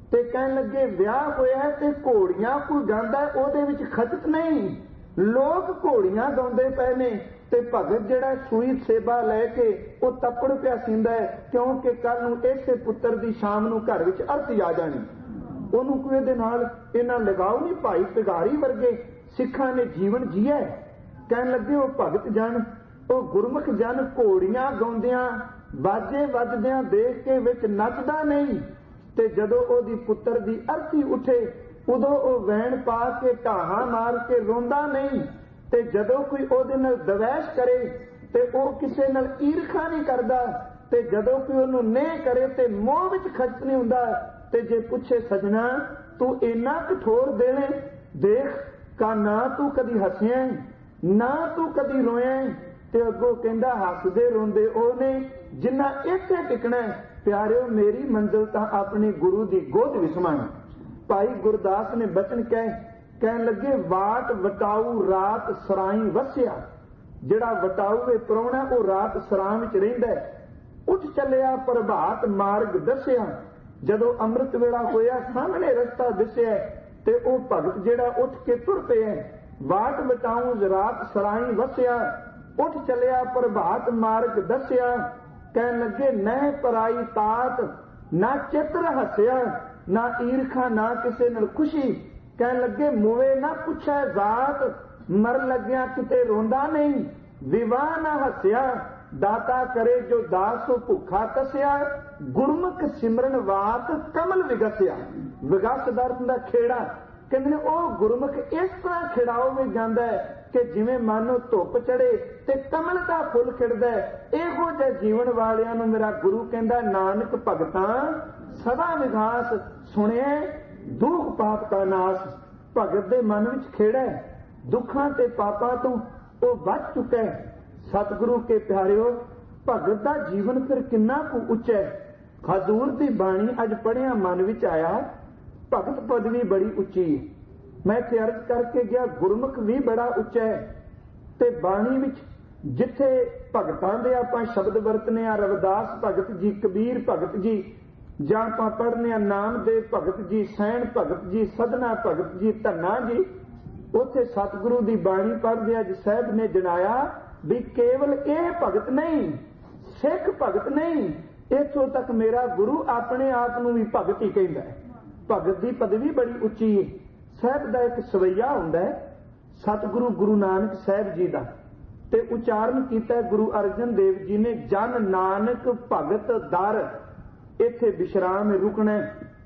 ਤੇ ਕਹਿਣ ਲੱਗੇ ਵਿਆਹ ਹੋਇਆ ਤੇ ਘੋੜੀਆਂ ਕੋਈ ਗਾਉਂਦਾ, ਉਹਦੇ ਵਿੱਚ ਖਚਤ ਨਹੀਂ, ਲੋਕ ਘੋੜੀਆਂ ਗਾਉਂਦੇ ਪਏ ਨੇ ਤੇ ਭਗਤ ਜਿਹੜਾ ਸੂਈ ਸੇਬਾ ਲੈ ਕੇ ਉਹ ਤੱਪੜ ਪਿਆ ਸੀਂਦਾ ਹੈ, ਕਿਉਂਕਿ ਕੱਲ ਨੂੰ ਇਸੇ ਪੁੱਤਰ ਦੀ ਸ਼ਾਮ ਨੂੰ ਘਰ ਵਿੱਚ ਅਰਥੀ ਆ ਜਾਣੀ। ਉਹਨੂੰ ਕੋਈ ਇਹਦੇ ਨਾਲ ਇਹਨਾਂ ਲਗਾਓ ਨਹੀਂ। ਭਾਈ ਪਿਗਾਰੀ ਵਰਗੇ ਸਿੱਖਾਂ ਨੇ ਜੀਵਨ ਜੀਆ। ਕਹਿਣ ਲੱਗੇ ਉਹ ਭਗਤ ਜਨ, ਉਹ ਗੁਰਮੁਖ ਜਨ ਘੋੜੀਆਂ ਗਾਉਂਦਿਆਂ ਬਾਜੇ ਵੱਜਦਿਆਂ ਦੇਖ ਕੇ ਵਿੱਚ ਨੱਚਦਾ ਨਹੀਂ, ਤੇ ਜਦੋਂ ਉਹਦੀ ਪੁੱਤਰ ਦੀ ਅਰਥੀ ਉੱਠੇ ਉਦੋਂ ਉਹ ਵੈਣ ਪਾ ਕੇ ਢਾਹਾਂ ਮਾਰ ਕੇ ਰੋਂਦਾ ਨਹੀਂ, ਤੇ ਜਦੋਂ ਕੋਈ ਉਹਦੇ ਨਾਲ ਦਵੈਸ਼ ਕਰੇ ਤੇ ਉਹ ਕਿਸੇ ਨਾਲ ਈਰਖਾ ਨਹੀਂ ਕਰਦਾ, ਤੇ ਜਦੋਂ ਕੋਈ ਉਹਨੂੰ ਨਹੀਂ ਕਰੇ ਤੇ ਮੋਹ ਵਿੱਚ ਖਚਤ ਨਹੀਂ ਹੁੰਦਾ। ਤੇ ਜੇ ਪੁੱਛੇ ਸਜਣਾ ਤੂੰ ਇੰਨਾ ਕਠੋਰ ਦੇਣੇ ਦੇਖ ਕਾ, ਨਾ ਤੂੰ ਕਦੀ ਹੱਸਿਆ ਨਾ ਤੂੰ ਕਦੀ ਰੋਇਆ, ਤੇ ਅੱਗੋਂ ਕਹਿੰਦਾ ਹੱਸਦੇ ਰੋਂਦੇ ਉਹ ਨੇ ਜਿੰਨਾ ਇੱਥੇ ਟਿਕਣਾ। ਪਿਆਰਿਓ ਮੇਰੀ ਮੰਜ਼ਿਲ ਤਾਂ ਆਪਣੇ ਗੁਰੂ ਦੀ ਗੋਦ ਵਿਸਮਾਣਾ। ਭਾਈ ਗੁਰਦਾਸ ਨੇ ਬਚਨ ਕਹਿਣ ਲੱਗੇ ਵਾਟ ਵਟਾਊ ਰਾਤ ਸਰਾਈ ਵਸਿਆ। ਜਿਹੜਾ ਵਟਾਊ ਪ੍ਰਾਹੁਣਾ ਉਹ ਰਾਤ ਸਰਾਂ ਵਿੱਚ ਰਹਿੰਦਾ। ਉੱਠ ਚੱਲਿਆ ਪ੍ਰਭਾਤ ਮਾਰਗ ਦੱਸਿਆ। ਜਦੋਂ ਅੰਮ੍ਰਿਤ ਵੇਲਾ ਹੋਇਆ ਸਾਹਮਣੇ ਰਸਤਾ ਦਿਸਿਆ ਤੇ ਉਹ ਭਗਤ ਜਿਹੜਾ ਉੱਠ ਕੇ ਤੁਰ ਪਿਆ। ਵਾਟ ਵਟਾਊ ਰਾਤ ਸਰਾਈ ਵਸਿਆ, ਉੱਠ ਚੱਲਿਆ ਪ੍ਰਭਾਤ ਮਾਰਗ ਦੱਸਿਆ। ਕਹਿਣ ਲੱਗੇ ਨਹਿ ਪਰਾਈ ਤਾਤ ਨਾ ਚਿੱਤਰ ਹੱਸਿਆ, ਨਾ ਈਰਖਾ ਨਾ ਕਿਸੇ ਨਾਲ ਖੁਸ਼ੀ। ਕਹਿਣ ਲੱਗੇ ਮੂਵੇ ਨਾ ਪੁੱਛੈ ਜ਼ਾਤ, ਮਰ ਲੱਗਿਆ ਕਿਤੇ ਰੋਂਦਾ ਨਹੀਂ। ਵਿਵਾਹ ਨਾ ਹੱਸਿਆ, ਦਾਤਾ ਕਰੇ ਜੋ ਦਾਸ ਭੁੱਖਾ ਤਸਿਆ। ਗੁਰਮੁਖ ਸਿਮਰਨ ਵਾਤ ਕਮਲ ਵਿਗਸਿਆ। ਵਿਗਸ ਦਰਦ ਦਾ ਖੇੜਾ। ਕਹਿੰਦੇ ਨੇ ਉਹ ਗੁਰਮੁਖ ਇਸ ਤਰ੍ਹਾਂ ਖਿੜਾਓ ਵਿੱਚ ਜਾਂਦਾ ਹੈ ਕਿ ਜਿਵੇਂ ਮਾਨੋ ਧੁੱਪ ਚੜੇ ਤੇ ਕਮਲ ਦਾ ਫੁੱਲ ਖਿੜਦਾ। ਇਹੋ ਜਿਹੇ ਜੀਵਨ ਵਾਲਿਆਂ ਨੂੰ ਮੇਰਾ ਗੁਰੂ ਕਹਿੰਦਾ ਨਾਨਕ ਭਗਤਾਂ ਸਦਾ ਵਿਗਾਸ ਸੁਣਿਆ ਦੁੱਖ ਪਾਪ ਦਾ ਨਾਸ। ਭਗਤ ਦੇ ਮਨ ਵਿੱਚ ਖੇੜਾ ਹੈ, ਦੁੱਖਾਂ ਤੇ ਪਾਪਾਂ ਤੋਂ ਉਹ ਬਚ ਚੁੱਕਾ ਹੈ। ਸਤਿਗੁਰੂ ਕੇ ਪਿਆਰਿਓ ਭਗਤ ਦਾ ਜੀਵਨ ਫਿਰ ਕਿੰਨਾ ਕੁ ਉੱਚਾ ਹੈ। ਹਜ਼ੂਰ ਦੀ ਬਾਣੀ ਅੱਜ ਪੜ੍ਹਿਆ ਮਨ ਵਿੱਚ ਆਇਆ, ਭਗਤ ਪਦਵੀ ਬੜੀ ਉੱਚੀ ਹੈ। ਮੈਂ ਇੱਥੇ ਅਰਜ਼ ਕਰਕੇ ਗਿਆ ਗੁਰਮੁਖ ਵੀ ਬੜਾ ਉੱਚਾ ਹੈ। ਤੇ ਬਾਣੀ ਵਿੱਚ ਜਿੱਥੇ ਭਗਤਾਂ ਦੇ ਆਪਾਂ ਸ਼ਬਦ ਵਰਤਨੇ ਆ, ਰਵਿਦਾਸ ਭਗਤ ਜੀ, ਕਬੀਰ ਭਗਤ ਜੀ, ਜਾਂ ਆਪਾਂ ਪੜ੍ਹਨੇ ਆ ਨਾਮਦੇਵ ਭਗਤ ਜੀ, ਸੈਣ ਭਗਤ ਜੀ, ਸਦਨਾ ਭਗਤ ਜੀ, ਧੰਨਾ ਜੀ, ਉੱਥੇ ਸਤਿਗੁਰੂ ਦੀ ਬਾਣੀ ਪੜ੍ਹਦੇ ਅੱਜ ਸਾਹਿਬ ਨੇ ਜਣਾਇਆ ਵੀ ਕੇਵਲ ਇਹ ਭਗਤ ਨਹੀਂ, ਸਿੱਖ ਭਗਤ ਨਹੀਂ, ਇੱਥੋਂ ਤੱਕ ਮੇਰਾ ਗੁਰੂ ਆਪਣੇ ਆਪ ਨੂੰ ਵੀ ਭਗਤ ਹੀ ਕਹਿੰਦਾ ਹੈ। ਭਗਤ ਦੀ ਪਦਵੀ ਬੜੀ ਉੱਚੀ ਹੈ। ਸਾਹਿਬ ਦਾ ਇੱਕ ਸਵਈਆ ਹੁੰਦਾ ਹੈ ਸਤਿਗੁਰੂ ਗੁਰੂ ਨਾਨਕ ਸਾਹਿਬ ਜੀ ਦਾ, ਤੇ ਉਚਾਰਨ ਕੀਤਾ ਗੁਰੂ ਅਰਜਨ ਦੇਵ ਜੀ ਨੇ, ਜਨ ਨਾਨਕ ਭਗਤ ਦਰ। ਇੱਥੇ ਵਿਸ਼ਰਾਮ ਰੁਕਣਾ।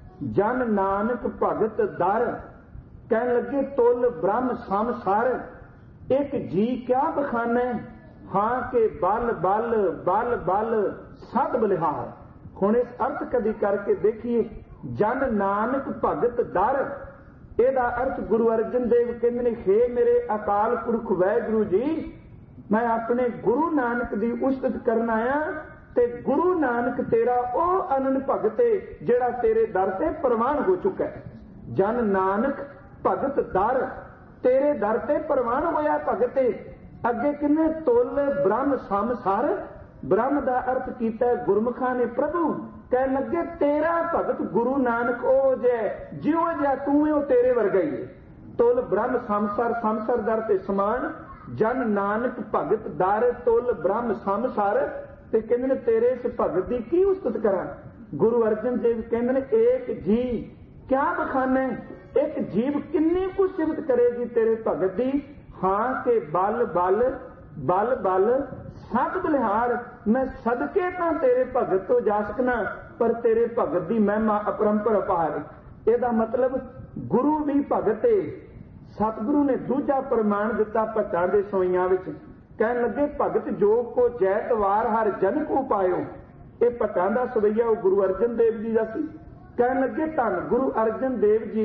ਜਨ ਨਾਨਕ ਭਗਤ ਦਰ। ਕਹਿਣ ਲੱਗੇ ਤੁਲ ਬ੍ਰਹਮ ਸੰਸਾਰ, ਇੱਕ ਜੀ ਕਿਆ ਬਖਾਨਾ, ਹਾਂ ਕੇ ਬਲ ਬਲ ਬਲ ਬਲ ਸਦ ਬਲਿਹਾਰ। ਹੁਣ ਇਸ ਅਰਥ ਕਦੀ ਕਰਕੇ ਦੇਖੀਏ। ਜਨ ਨਾਨਕ ਭਗਤ ਦਰ, ਇਹਦਾ ਅਰਥ ਗੁਰੂ ਅਰਜਨ ਦੇਵ ਕਹਿੰਦੇ ਨੇ, ਹੇ ਮੇਰੇ ਅਕਾਲ ਪੁਰਖ ਵਾਹਿਗੁਰੂ ਜੀ, ਮੈਂ ਆਪਣੇ ਗੁਰੂ ਨਾਨਕ ਦੀ ਉਸਤਤ ਕਰਨ ਆਇਆ, ਤੇ ਗੁਰੂ ਨਾਨਕ ਤੇਰਾ ਉਹ ਅਨੰਦ ਭਗਤ ਹੈ ਜਿਹੜਾ ਤੇਰੇ ਦਰ ਤੇ ਪ੍ਰਵਾਨ ਹੋ ਚੁੱਕਾ ਹੈ। ਜਨ ਨਾਨਕ ਭਗਤ ਦਰ, ਤੇਰੇ ਦਰ ਤੇ ਪ੍ਰਵਾਨ ਹੋਇਆ ਭਗਤ ਹੈ। ਅੱਗੇ ਕਿੰਨੇ ਤੁਲ ਬ੍ਰਹਮ ਸੰਸਾਰ। ਬ੍ਰਹਮ ਦਾ ਅਰਥ ਕੀਤਾ ਗੁਰਮੁਖਾਂ ਨੇ ਪ੍ਰਭੂ। ਕਹਿਣ ਲੱਗੇ ਤੇਰਾ ਭਗਤ ਗੁਰੂ ਨਾਨਕ ਉਹ ਜਿਉਂ ਜਿਹਾ ਤੂੰ ਹੈ ਉਹ ਤੇਰੇ ਵਰਗਾ ਹੀ ਹੈ। ਤੁਲ ਬ੍ਰਹਮ ਸੰਸਾਰ, ਸੰਸਾਰ ਦਰ ਤੇ ਸਮਾਨ। ਜਨ ਨਾਨਕ ਭਗਤ ਦਰ ਤੁਲ ਬ੍ਰਹਮ ਸੰਸਾਰ। ਤੇ ਕਹਿੰਦੇ ਨੇ ਤੇਰੇ ਇਸ ਭਗਤ ਦੀ ਕੀ ਉਸਤਤ ਕਰਾਂ। ਗੁਰੂ ਅਰਜਨ ਦੇਵ ਕਹਿੰਦੇ ਨੇ ਏਕ ਜੀ ਕਿਆ ਬਖਾਨਾ, ਇੱਕ ਜੀਵ ਕਿੰਨੀ ਕੁ ਸਿਫਤ ਕਰੇਗੀ ਤੇਰੇ ਭਗਤ ਦੀ। ਹਾਂ ਕੇ ਬਲ ਬਲ ਬਲ ਬਲ ਸਤ ਬਲਿਹਾਰ। ਮੈਂ ਸਦਕੇ ਤਾਂ ਤੇਰੇ ਭਗਤ ਤੋਂ ਜਾ ਸਕਣਾ, ਪਰ ਤੇਰੇ ਭਗਤ ਦੀ ਮਹਿਮਾ ਅਪਰੰਪਰ ਅਪਾਰ। ਇਹਦਾ ਮਤਲਬ ਗੁਰੂ ਵੀ ਭਗਤ ਹੈ। ਸਤਿਗੁਰੂ ਨੇ ਦੂਜਾ ਪ੍ਰਮਾਣ ਦਿੱਤਾ ਭਗਤਾਂ ਦੇ ਸੋਈਆਂ ਵਿੱਚ। ਕਹਿਣ ਲੱਗੇ ਭਗਤ ਜੋਗ ਕੋ ਜੈਤਵਾਰ ਹਰ ਜਨ ਕੋ ਪਾਇਓ। ਇਹ ਭਗਤਾਂ ਦਾ ਸਵਈਆ ਉਹ ਗੁਰੂ ਅਰਜਨ ਦੇਵ ਜੀ ਦਾ ਸੀ। ਕਹਿਣ ਲੱਗੇ ਧੰਨ ਗੁਰੂ ਅਰਜਨ ਦੇਵ ਜੀ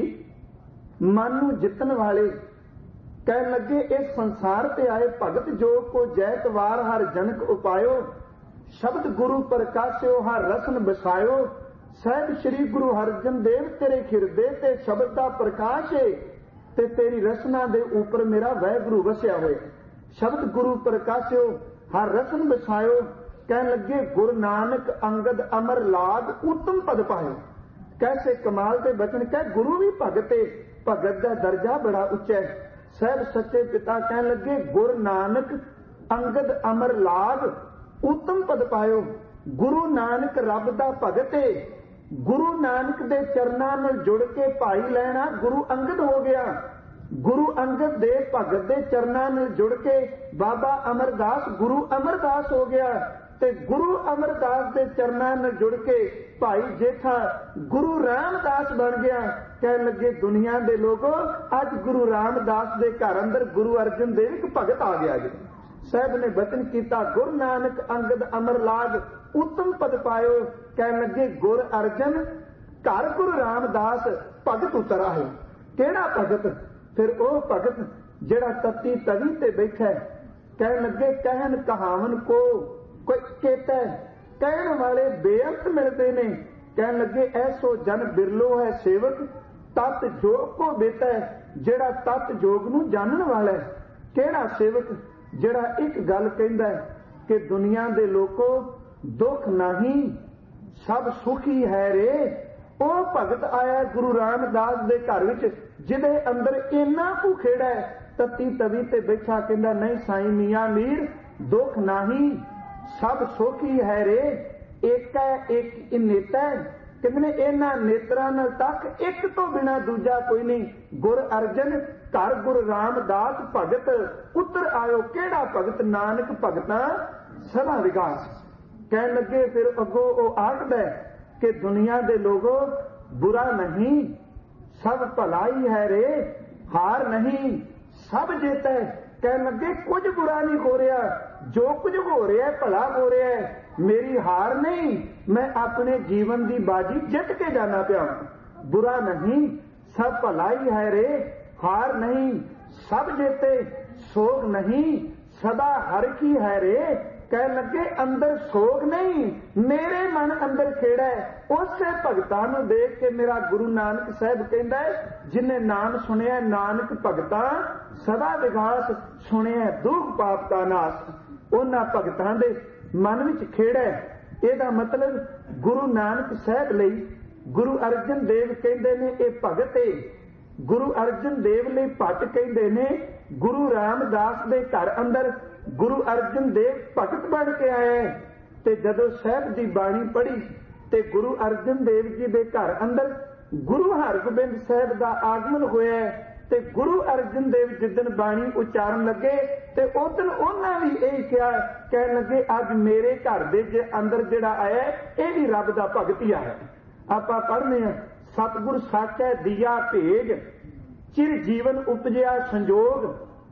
ਮਨ ਨੂੰ ਜਿੱਤਣ ਵਾਲੇ। ਕਹਿਣ ਲੱਗੇ ਇਸ ਸੰਸਾਰ ਤੇ ਆਏ ਭਗਤ ਜੋਗ ਕੋ ਜੈਤਵਾਰ ਹਰ ਜਨਕ ਉਪਾਇਓ। ਸ਼ਬਦ ਗੁਰੂ ਪ੍ਰਕਾਸ਼ਿਓ ਹਰ ਰਸਨ ਬਸਾਇਓ। ਸਾਹਿਬ ਸ੍ਰੀ ਗੁਰੂ ਅਰਜਨ ਦੇਵ ਤੇਰੇ ਹਿਰਦੇ ਤੇ ਸ਼ਬਦ ਦਾ ਪ੍ਰਕਾਸ਼ ਹੈ, ਤੇ ਤੇਰੀ ਰਸਨਾ ਦੇ ਉੱਪਰ ਮੇਰਾ ਵਾਹਿਗੁਰੂ ਵਸਿਆ ਹੋਇਆ। ਸ਼ਬਦ ਗੁਰੂ ਪ੍ਰਕਾਸ਼ਿਓ ਹਰ ਰਸਨ ਬਸਾਇਓ। ਕਹਿਣ ਲੱਗੇ ਗੁਰੂ ਨਾਨਕ ਅੰਗਦ ਅਮਰ ਲਾਗ ਉਤਮ ਪਦ ਪਾਇਓ। कैसे कमाल के बचन कह गुरु भी भगत है, भगत का दर्जा बड़ा उच्चा है। साहब सच्चे पिता कह लगे गुर नानक अंगद अमर लाग उत्तम पद पायो। गुरु नानक रब दा भगत है, गुरु नानक दे चरनां नाल जुड़ के भाई लेना गुरु अंगद हो गया। गुरु अंगद दे भगत दे चरनां नाल जुड़ के बाबा अमरदास गुरु अमरदास हो गया। ते गुरु अमरदास दे चरनां नाल जुड़ के भाई जेठा गुरु रामदास बन गया। कह लगे दुनिया दे लोगों अज गुरु रामदास दे घर अंदर गुरु अर्जन देव एक भगत आ गया जी। साहब ने वचन किया गुरु नानक अंगद अमर लाग उत्तम पद पायो। कह लगे गुर अर्जन घर गुरु रामदास भगत उतर आए। केड़ा भगत? फिर वह भगत जेड़ा तत्ती तवी ते बैठा है। कह लगे कहन कहावन को कोई कहता है, कहने वाले बेअंत मिलते ने। कह लगे ऐसो जन बिरलो है सेवक तत् जोग को बेता है, जेड़ा तत् जोग नूं जानन वाला है। केड़ा सेवक? जेड़ा एक गल कहंदा है कि दुनिया दे लोको दुख नहीं सब सुखी है रे। ਉਹ ਭਗਤ ਆਇਆ ਗੁਰੂ ਰਾਮਦਾਸ ਦੇ ਘਰ ਵਿੱਚ ਜਿਹਦੇ ਅੰਦਰ ਇੰਨਾ ਭੁਖੇੜਾ ਹੈ, ਤੱਤੀ ਤਵੀ ਤੇ ਬੈਠਾ ਕਹਿੰਦਾ ਨਹੀਂ ਸਾਈਂ ਮੀਆਂ ਮੀਰ ਦੁੱਖ ਨਹੀਂ ਸਭ ਸੋਖੀ ਹੈ ਰੇ। ਇੱਕ ਹੈ ਇੱਕ ਨੇਤਾ ਕਹਿੰਦੇ ਇਹਨਾਂ ਨੇਤਰਾਂ ਨਾਲ ਤੱਕ ਇੱਕ ਤੋਂ ਬਿਨਾ ਦੂਜਾ ਕੋਈ ਨਹੀਂ। ਗੁਰ ਅਰਜਨ ਘਰ ਗੁਰੂ ਰਾਮਦਾਸ ਭਗਤ ਉਤਰ ਆਇਓ। ਕਿਹੜਾ ਭਗਤ? ਨਾਨਕ ਭਗਤਾਂ ਸਦਾ ਵਿਗਾਸ। ਕਹਿਣ ਲੱਗੇ ਫਿਰ ਅੱਗੋਂ ਉਹ ਆਖਦਾ कि दुनिया दे लोगों बुरा नहीं सब भलाई है रे, हार नहीं सब जीत है। कह लगे कुछ बुरा नहीं हो रहा, जो कुछ हो रहा है भला हो रहा है, मेरी हार नहीं, मैं अपने जीवन की बाजी जित के जाना पिया। बुरा नहीं सब भलाई है रे, हार नहीं सब जीते, सोग नहीं सदा हर की है रे। कह लगे अंदर सोग नहीं मेरे मन अंदर खेड़ा है। उसे भगतां नूं देख के मेरा गुरु नानक साहब कहंदा है जिन्हें नाम सुनिया नानक भगतां सदा विगास, सुनिया दुख पाप का नाश। उन्हां भगतां दे मन विच खेड़ा है। इहदा मतलब गुरु नानक साहब लई गुरु अर्जन देव कहंदे ने ये भगत है। गुरु अर्जन देव लई भट कहंदे ने। गुरु रामदास दे घर अंदर गुरु अर्जन देव भगत बन के आया। ते जदों साहब की बाणी पढ़ी ते गुरु अर्जन देव जी के घर अंदर गुरु हरगोबिंद साहब का आगमन होया। ते गुरु अर्जन देव जिदन बाणी उचारण लगे ते उदन उन्हां भी यही कहा, कह लगे अज मेरे घर दे अंदर जिहड़ा आया ये भी रब दा भगत ही आया। आपां पढ़ने सतगुर साचा दिया भेज चिर जीवन उपजिया संजोग,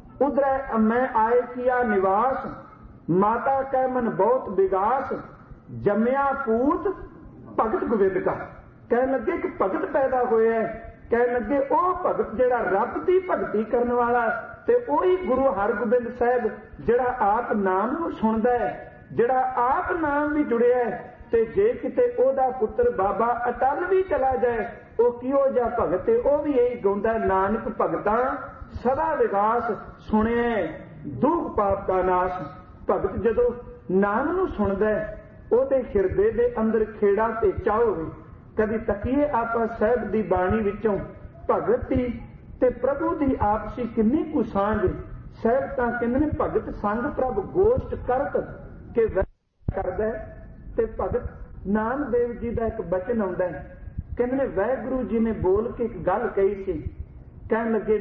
उधर मैं आए किया निवास, माता कै मन बहुत विगास, जमया पूत भगत गोविंद का। कह लगे कि भगत पैदा होया है। कह लगे वह भगत जेड़ा रब की भगती करने वाला ते वही गुरु हरगोबिंद साहब जेड़ा आप नाम नूं सुनदा है, जेड़ा आप नाम भी जुड़िया है। ते जे किते ओदा पुत्र बाबा अटल भी चला जाए वो किहो जिहा भगत है, वह भी यही गाउंदा नानक भगतां सदा विगास, सुने दुख पाप का नाश। भगत जदों नाम नूं सुनदा है ਉਹਦੇ ਹਿਰਦੇ ਦੇ ਅੰਦਰ ਖੇੜਾ ਤੇ ਚਾਹ ਹੋਵੇ। कभी तकीए आप साहब की बाणी विचों भगत की ते प्रभु की आपसी किन्नी कु सांझ। साहब तां कहंदे ने भगत संग प्रभ गोष्ठ करत के करदा है। ते भगत नामदेव जी का एक बचन आउंदा है, कहंदे ने वाहिगुरू जी ने बोल के एक गल कही सी। कहन लगे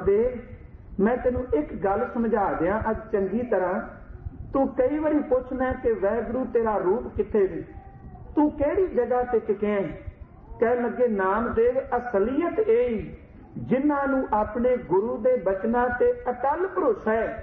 नामदेव मैं तेनू एक गल समझा दियां अज चंगी तरह। तू कई बारी पुछना कि वाहिगुरू तेरा रूप किथे वे, तू केड़ी जगह ते टिके। कह लगे नामदेव असलीयत यही जिन्हां नूं अपने गुरु दे बचनां ते अटल भरोसा है,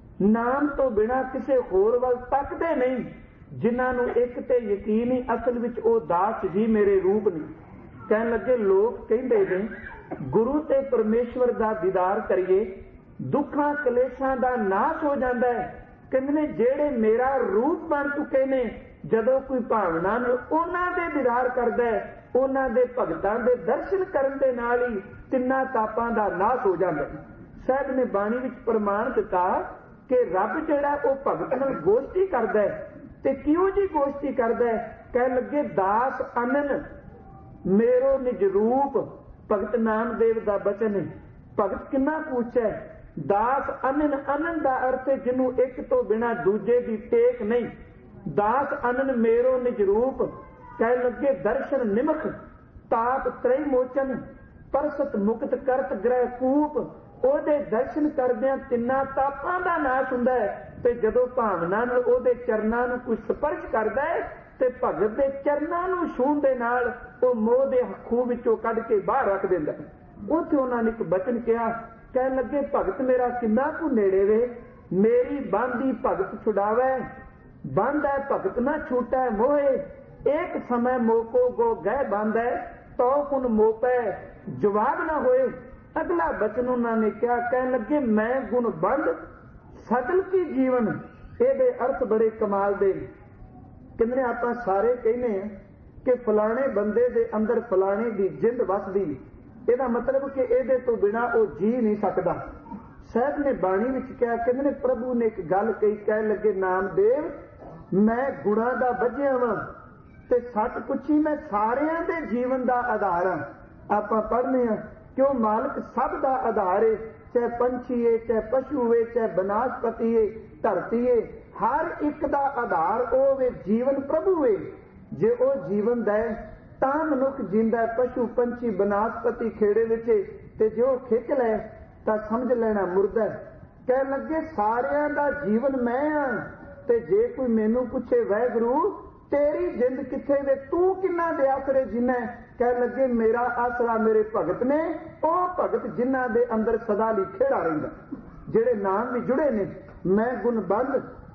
नाम तो बिना किसी होर वल तकदे नहीं, जिन्हां नूं एक ते यकीन ही असल विच ओ दास जी मेरे रूप ने। कह लगे लोग कहंदे ने गुरु ते परमेश्वर दा दीदार करिए दुखां कलेशां दा नाश हो जांदा है। कहंदे ने जेड़े मेरा रूप बन चुके ने जदों कोई भावना उन्हां दे दीदार करदा है, उन्हां दे भगतां दे दर्शन करन दे नाल ही तिन्नां तापां दा नाश हो जांदा है। साहब ने बाणी विच प्रमाण दिता कि रब जिहड़ा वो भगत नाल गोष्ठी करदा है ते किहों जी गोष्ठी करदा है। कह लगे दास अनन मेरो निज रूप। भगत नामदेव का बचन है। भगत किन्ना पूछा है। दास अनन, अनन का अर्थ है जिन्हों एक तो बिना दूजे की टेक नहीं। दास अनन मेरो निज रूप, कह लगे दर्शन निमख, ताप त्रय मोचन, परसत मुक्त करत ग्रह कूप। ਉਹਦੇ ਦਰਸ਼ਨ ਕਰਦਿਆਂ ਤਿੰਨਾਂ ਤਾਪਾਂ ਦਾ ਨਾਸ਼ ਹੁੰਦਾ ਹੈ। ਤੇ ਜਦੋਂ ਭਾਵਨਾ ਨਾਲ ਉਹਦੇ ਚਰਨਾਂ ਨੂੰ ਕੋਈ ਸਪਰਸ਼ ਕਰਦਾ ਹੈ ਤੇ ਭਗਤ ਦੇ ਚਰਨਾਂ ਨੂੰ ਛੂਹਣ ਦੇ ਨਾਲ ਉਹ ਮੋਹ ਦੇ ਖੂਹ ਵਿੱਚੋਂ ਕੱਢ ਕੇ ਬਾਹਰ ਰੱਖ ਦਿੰਦਾ ਹੈ। ਉੱਥੇ ਉਹਨਾਂ ਨੇ ਇੱਕ ਬਚਨ ਕਿਹਾ, ਕਹਿਣ ਲੱਗੇ ਭਗਤ ਮੇਰਾ ਕਿੰਨਾ ਕੁ ਨੇੜੇ ਵੇ, ਮੇਰੀ ਬੰਦੀ ਭਗਤ ਛੁਡਾਵੇ। ਬੰਦ ਹੈ ਭਗਤ ਨਾ ਛੂਟੈ ਮੋਹੇ, ਇੱਕ ਸਮੇਂ ਮੋਕੋ ਗੋ ਗਹਿ ਬੰਦ ਹੈ, ਤੋ ਕੁਨ ਮੋਪੈ ਜਵਾਬ ਨਾ ਹੋਏ। अगला बचन उन्होंने क्या, कहने लगे मैं गुण बंद सकल की जीवन। ये अर्थ बड़े कमाल दे। कहते आप सारे कहने कि फलाने बंदे दे अंदर फलाने की जिंद वसदी, ਇਹਦਾ मतलब कि ਇਹਦੇ ਤੋਂ बिना वो जी नहीं सकता। साहब ने बाणी विच क्या कहते प्रभु ने एक गल कही, कह लगे नामदेव मैं गुणा दा बझिया वां ते सच पुछी मैं सारिਆਂ ਦੇ जीवन ਦਾ आधार हां। ਆਪਾਂ पढ़ने हैं क्यों मालिक सब का आधार है, चाहे पंछी है, चाहे पशु है, चाहे बनास्पति है, धरती है, हर एक का आधार वो वे जीवन प्रभु है। जे वो जीवन दे तां मनुख जींदा है। पशु पंछी बनास्पति खेड़े विच ते जो खिच लै तां समझ लेना मुर्दा है। कह लगे सारियां दा जीवन मैं हां ते जे कोई मैनू पुछे वाहिगुरू तेरी जिंद किथे वे, तू किन्ना दे आसरे जीना है। कह लगे मेरा आसरा मेरे भगत ने, ओ भगत जिन्हां दे अंदर सदा लई खेड़ा रहिंदा, जेड़े नाम भी जुड़े ने। मैं गुण बंद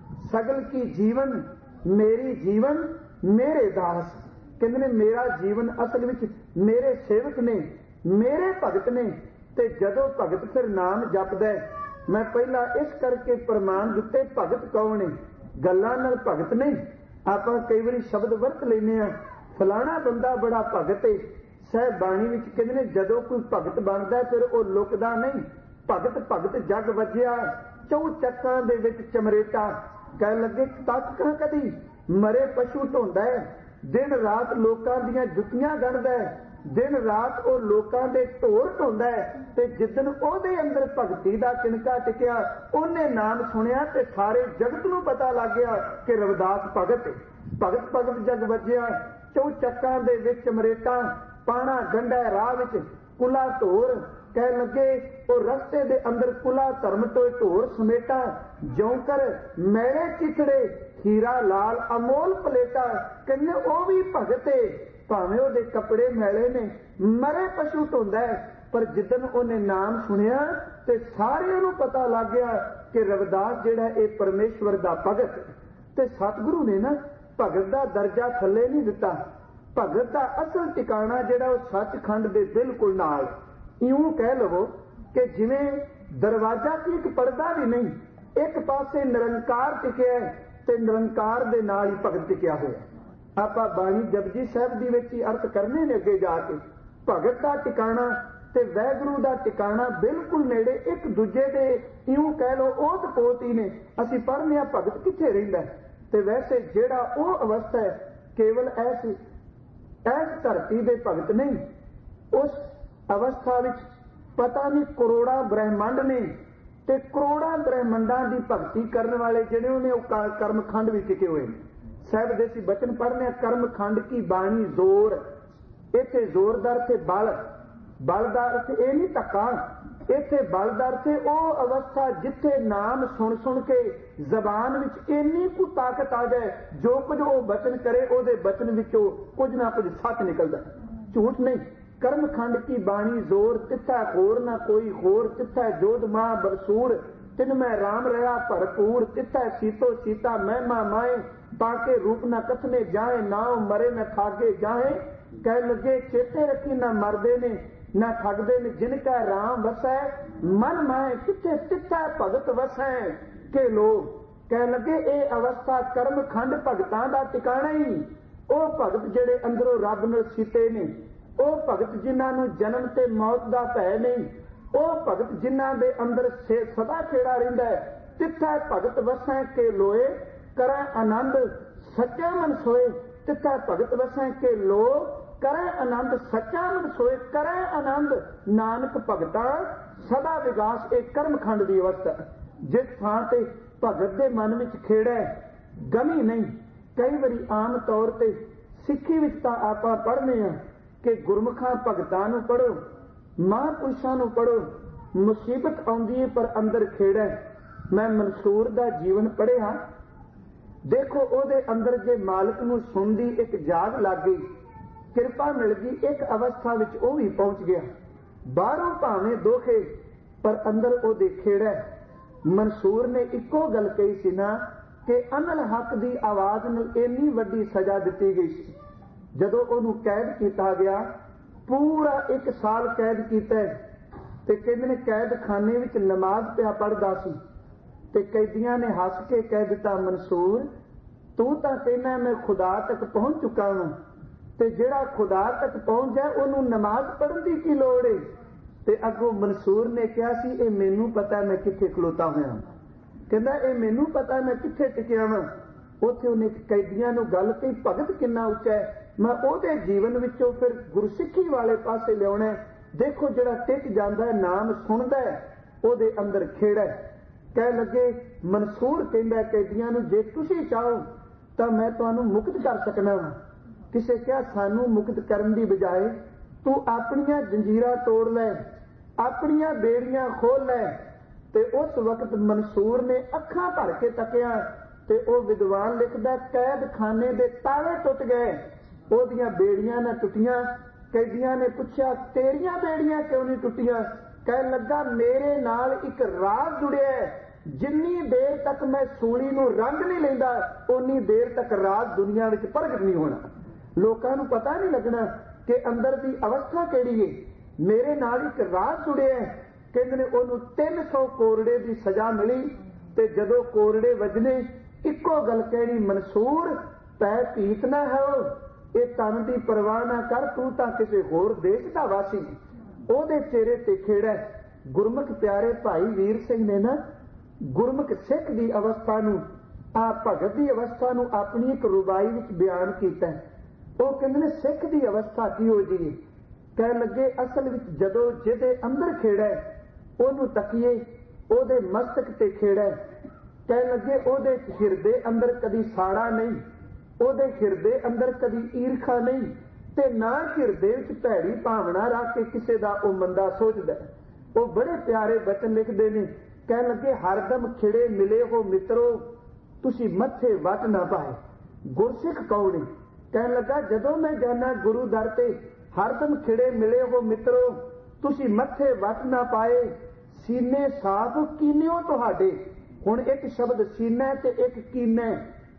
सगल की जीवन, मेरी जीवन मेरे दास। कहंदे ने मेरा जीवन असल विच मेरे सेवक ने, मेरे भगत ने। ते जदों भगत फिर नाम जपदा है, मैं पहला इस करके प्रमाण दिते भगत कौन है, गल्लां नाल भगत नहीं। आप कई बार शब्द वरत लेने, फलाना बंदा बड़ा भगत है। साहब बाणी विच कहंदे ने जदों कोई भगत बनदा है फिर वो लुकदा नहीं। भगत भगत जग वजिया चौ चक्कां दे विच चमरेटा। कह लगे तक कदी मरे पशु ढोंदा है, दिन रात लोकां दीयां जुत्तियां गणदा है, दिन रात वो लोकां दे ढोर ढोंदा है। ते जिदन ओहदे अंदर भगती दा तिनका टिकिया, ओहने नाम सुनिया ते सारे जगत नूं पता लग गया कि रविदास भगत है। भगत भगत जग वजिया चौ चक्कां दे विच मरेटा, पाणा गंढा राह विच कुला ढोर। कह लगे वो रस्ते दे अंदर कुला धर्म तो ढोर समेटा, ज्यों कर मैले चिथड़े हीरा लाल अमोल पलेटा। कहने वो भी भगत है, भावें ओहदे कपड़े मैले ने, मरे पशु ढोंदा है, पर जिदन उन्हें नाम सुनिया ते सारिਆਂ ਨੂੰ पता लग गया कि रविदास जिहड़ा ये परमेश्वर दा भगत। ते सतगुरु ने ना भगत दा दर्जा थल्ले नहीं दिता। भगत दा असल ठिकाना जिहड़ा वो सचखंड दे बिल्कुल नाल, इउं कह लवो कि जिवें दरवाजा की एक पर्दा भी नहीं, एक पासे निरंकार टिकिया है ते निरंकार दे नाल ही भगत टिकिया होया। आपां बाणी जपजी साहिब दी विच ही अर्थ करने ने अगे जाके। भगत दा ठिकाना ते वैगुरू दा ठिकाना बिल्कुल नेड़े, एक दूजे दे इउं कह लो ओत पोत ही ने। असीं पढ़ने आ भगत किथे रहिंदा ते वैसे जेड़ा वो अवस्था है केवल ऐसी धरती दे भगत नहीं, उस अवस्था विच पता नहीं करोड़ा ब्रह्मंड ने ते करोड़ा ब्रह्मंडां दी भगती करने वाले जिहड़े उन्हें कर्मखंड भी टिके हुए हैं। साहब देसी बचन पढ़ने कर्मखंड की बाणी जोर, इत्थे जोरदार थे बल, बलदार थे ये नहीं धक्का, इत्थे बलदार थे वो अवस्था जिथे नाम सुन सुन के जबान विच इन्नी कु ताकत आ जाए जो कुछ वो बचन करे ओदे बचन विचों कुछ ना कुछ सच निकलदा, झूठ नहीं। कर्मखंड की बाणी जोर, तिथा होर ना कोई होर, तिथा जोध मां बरसूर, तिन में राम रहा भरपूर, तिथा सीतो सीता महिमा माए, पाके रूप न कथने जाए, नाव मरे न खागे जाए। कह लगे चेते रखी न मरदे ने न ठगदे ने, जिनका राम वसै मन माए, किथे तिथा भगत वसै के लोग। कह लगे ये अवस्था कर्मखंड भगतां दा ठिकाना ही। वो भगत जेड़े अंदरों रब नाल सीते ने, वो भगत जिन्हां नूं जन्म ते मौत दा भै नहीं, वो भगत जिन्हां दे अंदर सदा खेड़ा रहिंदा है। तिथा भगत वसै के लोए, करै आनंद सच्चा मन सोए, तिथा भगत वसै के लो, ਕਰੈ ਆਨੰਦ ਸੱਚਾ ਮਨ ਸੋਏ, ਕਰੈ ਆਨੰਦ ਨਾਨਕ ਭਗਤਾ ਸਦਾ ਵਿਗਾਸ। ਇਹ ਕਰਮਖੰਡ ਦੀ ਅਵਸਥਾ। ਜਿਸ ਥਾਂ ਤੇ ਭਗਤ ਦੇ ਮਨ ਵਿੱਚ ਖੇੜਾ ਗਮੀ ਨਹੀਂ। ਕਈ ਵਾਰੀ ਆਮ ਤੌਰ ਤੇ ਸਿੱਖੀ ਵਿੱਚ ਤਾਂ ਆਪਾਂ ਪੜ੍ਹਦੇ ਹਾਂ ਕਿ ਗੁਰਮੁਖਾਂ ਭਗਤਾਂ ਨੂੰ ਪੜ੍ਹੋ, ਮਹਾਂਪੁਰਸ਼ਾਂ ਨੂੰ ਪੜ੍ਹੋ, ਮੁਸੀਬਤ ਆਉਂਦੀ ਹੈ ਪਰ ਅੰਦਰ ਖੇੜਾ। ਮੈਂ ਮਨਸੂਰ ਦਾ ਜੀਵਨ ਪੜ੍ਹਿਆ, ਦੇਖੋ ਉਹਦੇ ਅੰਦਰ ਜੇ ਮਾਲਕ ਨੂੰ ਸੁਣਦੀ ਇੱਕ ਜਾਗ ਲੱਗ ਗਈ, ਕਿਰਪਾ ਮਿਲ ਗਈ, ਇੱਕ ਅਵਸਥਾ ਵਿੱਚ ਉਹ ਵੀ ਪਹੁੰਚ ਗਿਆ। ਬਾਹਰੋਂ ਭਾਵੇਂ ਦੋਖੇ ਪਰ ਅੰਦਰ ਉਹਦੇ ਖੇੜਾ। ਮਨਸੂਰ ਨੇ ਇੱਕੋ ਗੱਲ ਕਹੀ ਸੀ ਨਾ ਕਿ ਅਨਲ ਹੱਕ ਦੀ ਆਵਾਜ਼ ਨਾਲ ਇੰਨੀ ਵੱਡੀ ਸਜ਼ਾ ਦਿੱਤੀ ਗਈ ਸੀ। ਜਦੋਂ ਉਹਨੂੰ ਕੈਦ ਕੀਤਾ ਗਿਆ, ਪੂਰਾ 1 ਸਾਲ ਕੈਦ ਕੀਤਾ, ਤੇ ਕਹਿੰਦੇ ਨੇ ਕੈਦਖਾਨੇ ਵਿੱਚ ਨਮਾਜ਼ ਪਿਆ ਪੜ੍ਹਦਾ ਸੀ, ਤੇ ਕੈਦੀਆਂ ਨੇ ਹੱਸ ਕੇ ਕਹਿ ਦਿੱਤਾ, ਮਨਸੂਰ ਤੂੰ ਤਾਂ ਕਹਿੰਦਾ ਮੈਂ ਖੁਦਾ ਤੱਕ ਪਹੁੰਚ ਚੁੱਕਾ ਹਾਂ, ਤੇ ਜਿਹੜਾ ਖੁਦਾ ਤੱਕ ਪਹੁੰਚ ਜਾਏ ਉਹਨੂੰ ਨਮਾਜ਼ ਪੜ੍ਹਨ ਦੀ ਕੀ ਲੋੜ ਹੈ। ਤੇ ਅੱਗੋਂ ਮਨਸੂਰ ਨੇ ਕਿਹਾ ਸੀ, ਇਹ ਮੈਨੂੰ ਪਤਾ ਮੈਂ ਕਿੱਥੇ ਖਲੋਤਾ ਹੋਇਆ। ਕਹਿੰਦਾ ਇਹ ਮੈਨੂੰ ਪਤਾ ਮੈਂ ਕਿੱਥੇ ਟਿਕਿਆ ਵਾਂ। ਉੱਥੇ ਉਹਨੇ ਕੈਦੀਆਂ ਨੂੰ ਗੱਲ ਕਹੀ, ਭਗਤ ਕਿੰਨਾ ਉੱਚਾ ਹੈ, ਮੈਂ ਉਹਦੇ ਜੀਵਨ ਵਿੱਚੋਂ ਫਿਰ ਗੁਰਸਿੱਖੀ ਵਾਲੇ ਪਾਸੇ ਲਿਆਉਣਾ। ਦੇਖੋ ਜਿਹੜਾ ਟਿਕ ਜਾਂਦਾ ਹੈ, ਨਾਮ ਸੁਣਦਾ ਹੈ, ਉਹਦੇ ਅੰਦਰ ਖੇੜਾ। ਕਹਿ ਲੱਗੇ ਮਨਸੂਰ ਕਹਿੰਦਾ ਕੈਦੀਆਂ ਨੂੰ, ਜੇ ਤੁਸੀਂ ਚਾਹੋ ਤਾਂ ਮੈਂ ਤੁਹਾਨੂੰ ਮੁਕਤ ਕਰ ਸਕਣਾ ਵਾ। ਕਿਸੇ ਕਿਹਾ ਸਾਨੂੰ ਮੁਕਤ ਕਰਨ ਦੀ ਬਜਾਏ ਤੂੰ ਆਪਣੀਆਂ ਜੰਜੀਰਾਂ ਤੋੜ ਲੈ, ਆਪਣੀਆਂ ਬੇੜੀਆਂ ਖੋਲ ਲੈ। ਤੇ ਉਸ ਵਕਤ ਮਨਸੂਰ ਨੇ ਅੱਖਾਂ ਭਰ ਕੇ ਤੱਕਿਆ, ਤੇ ਉਹ ਵਿਦਵਾਨ ਲਿਖਦਾ ਕੈਦਖਾਨੇ ਦੇ ਤਾਲੇ ਟੁੱਟ ਗਏ, ਉਹਦੀਆਂ ਬੇੜੀਆਂ ਨਾ ਟੁੱਟੀਆਂ। ਕੈਦੀਆਂ ਨੇ ਪੁੱਛਿਆ ਤੇਰੀਆਂ ਬੇੜੀਆਂ ਕਿਉਂ ਨਹੀਂ ਟੁੱਟੀਆਂ। ਕਹਿ ਲੱਗਾ ਮੇਰੇ ਨਾਲ ਇੱਕ ਰਾਜ਼ ਜੁੜਿਆ, ਜਿੰਨੀ ਦੇਰ ਤੱਕ ਮੈਂ ਸੂਲੀ ਨੂੰ ਰੰਗ ਨਹੀਂ ਲੈਂਦਾ ਉਨੀ ਦੇਰ ਤੱਕ ਰਾਜ਼ ਦੁਨੀਆ ਵਿੱਚ ਪ੍ਰਗਟ ਨਹੀਂ ਹੋਣਾ। ਲੋਕਾਂ ਨੂੰ ਪਤਾ ਨਹੀਂ ਲੱਗਣਾ ਕਿ ਅੰਦਰ ਦੀ ਅਵਸਥਾ ਕਿਹੜੀ ਹੈ। ਮੇਰੇ ਨਾਲ ਇੱਕ ਰਾਜ਼ ਜੁੜਿਆ। ਕਹਿੰਦੇ ਨੇ ਉਹਨੂੰ 300 ਕੋਰੜੇ ਦੀ ਸਜ਼ਾ ਮਿਲੀ, ਤੇ ਜਦੋਂ ਕੋਰੜੇ ਵੱਜਣੇ ਇੱਕੋ ਗੱਲ ਕਹਿਣੀ, ਮਨਸੂਰ ਪੈ ਭੀਤ ਨਾ ਹੋ, ਇਹ ਤਨ ਦੀ ਪਰਵਾਹ ਨਾ ਕਰ, ਤੂੰ ਤਾਂ ਕਿਸੇ ਹੋਰ ਦੇਸ਼ ਦਾ ਵਾਸੀ। ਉਹਦੇ ਚਿਹਰੇ ਤੇ ਖੇੜਾ। ਗੁਰਮੁਖ ਪਿਆਰੇ ਭਾਈ ਵੀਰ ਸਿੰਘ ਨੇ ਨਾ ਗੁਰਮੁਖ ਸਿੱਖ ਦੀ ਅਵਸਥਾ ਨੂੰ, ਆ ਭਗਤ ਦੀ ਅਵਸਥਾ ਨੂੰ ਆਪਣੀ ਇੱਕ ਰੁਬਾਈ ਵਿੱਚ ਬਿਆਨ ਕੀਤਾ। ਉਹ ਕਹਿੰਦੇ ਨੇ ਸਿੱਖ ਦੀ ਅਵਸਥਾ ਕੀ ਹੋ ਜੀ। ਕਹਿਣ ਲੱਗੇ ਅਸਲ ਵਿੱਚ ਜਦੋਂ ਜਿਹਦੇ ਅੰਦਰ ਖੇੜਾ ਉਹਨੂੰ ਤੱਕੀਏ, ਉਹਦੇ ਮਸਤਕ ਤੇ ਖੇੜਾ। ਕਹਿਣ ਲੱਗੇ ਉਹਦੇ ਹਿਰਦੇ ਅੰਦਰ ਕਦੀ ਸਾੜਾ ਨਹੀਂ, ਉਹਦੇ ਹਿਰਦੇ ਅੰਦਰ ਕਦੀ ਈਰਖਾ ਨਹੀਂ, ਤੇ ਨਾ ਹਿਰਦੇ ਵਿੱਚ ਭੈੜੀ ਭਾਵਨਾ ਰੱਖ ਕੇ ਕਿਸੇ ਦਾ ਉਹ ਮੰਦਾ ਸੋਚਦਾ। ਉਹ ਬੜੇ ਪਿਆਰੇ ਬਚਨ ਲਿਖਦੇ ਨੇ। ਕਹਿਣ ਲੱਗੇ ਹਰਦਮ ਖਿੜੇ ਮਿਲੇ ਹੋ ਮਿੱਤਰੋ, ਤੁਸੀਂ ਮੱਥੇ ਵੱਟ ਨਾ ਪਾਏ। ਗੁਰਸਿੱਖ ਕੌਣ ਹੈ। ਕਹਿਣ ਲੱਗਾ ਜਦੋਂ ਮੈਂ ਜਾਣਾ ਗੁਰੂ ਦਰ ਤੇ, ਹਰਦਮ ਖਿੜੇ ਮਿਲੇ ਹੋ ਮਿੱਤਰੋ, ਤੁਸੀਂ ਮੱਥੇ ਵੱਟ ਨਾ ਪਾਏ। ਸੀਨੇ ਸਾਫ਼ ਕੀਨਿਓ ਤੁਹਾਡੇ। ਹੁਣ ਇੱਕ ਸ਼ਬਦ ਸੀਨਾ ਤੇ ਇੱਕ ਕੀਨਾ।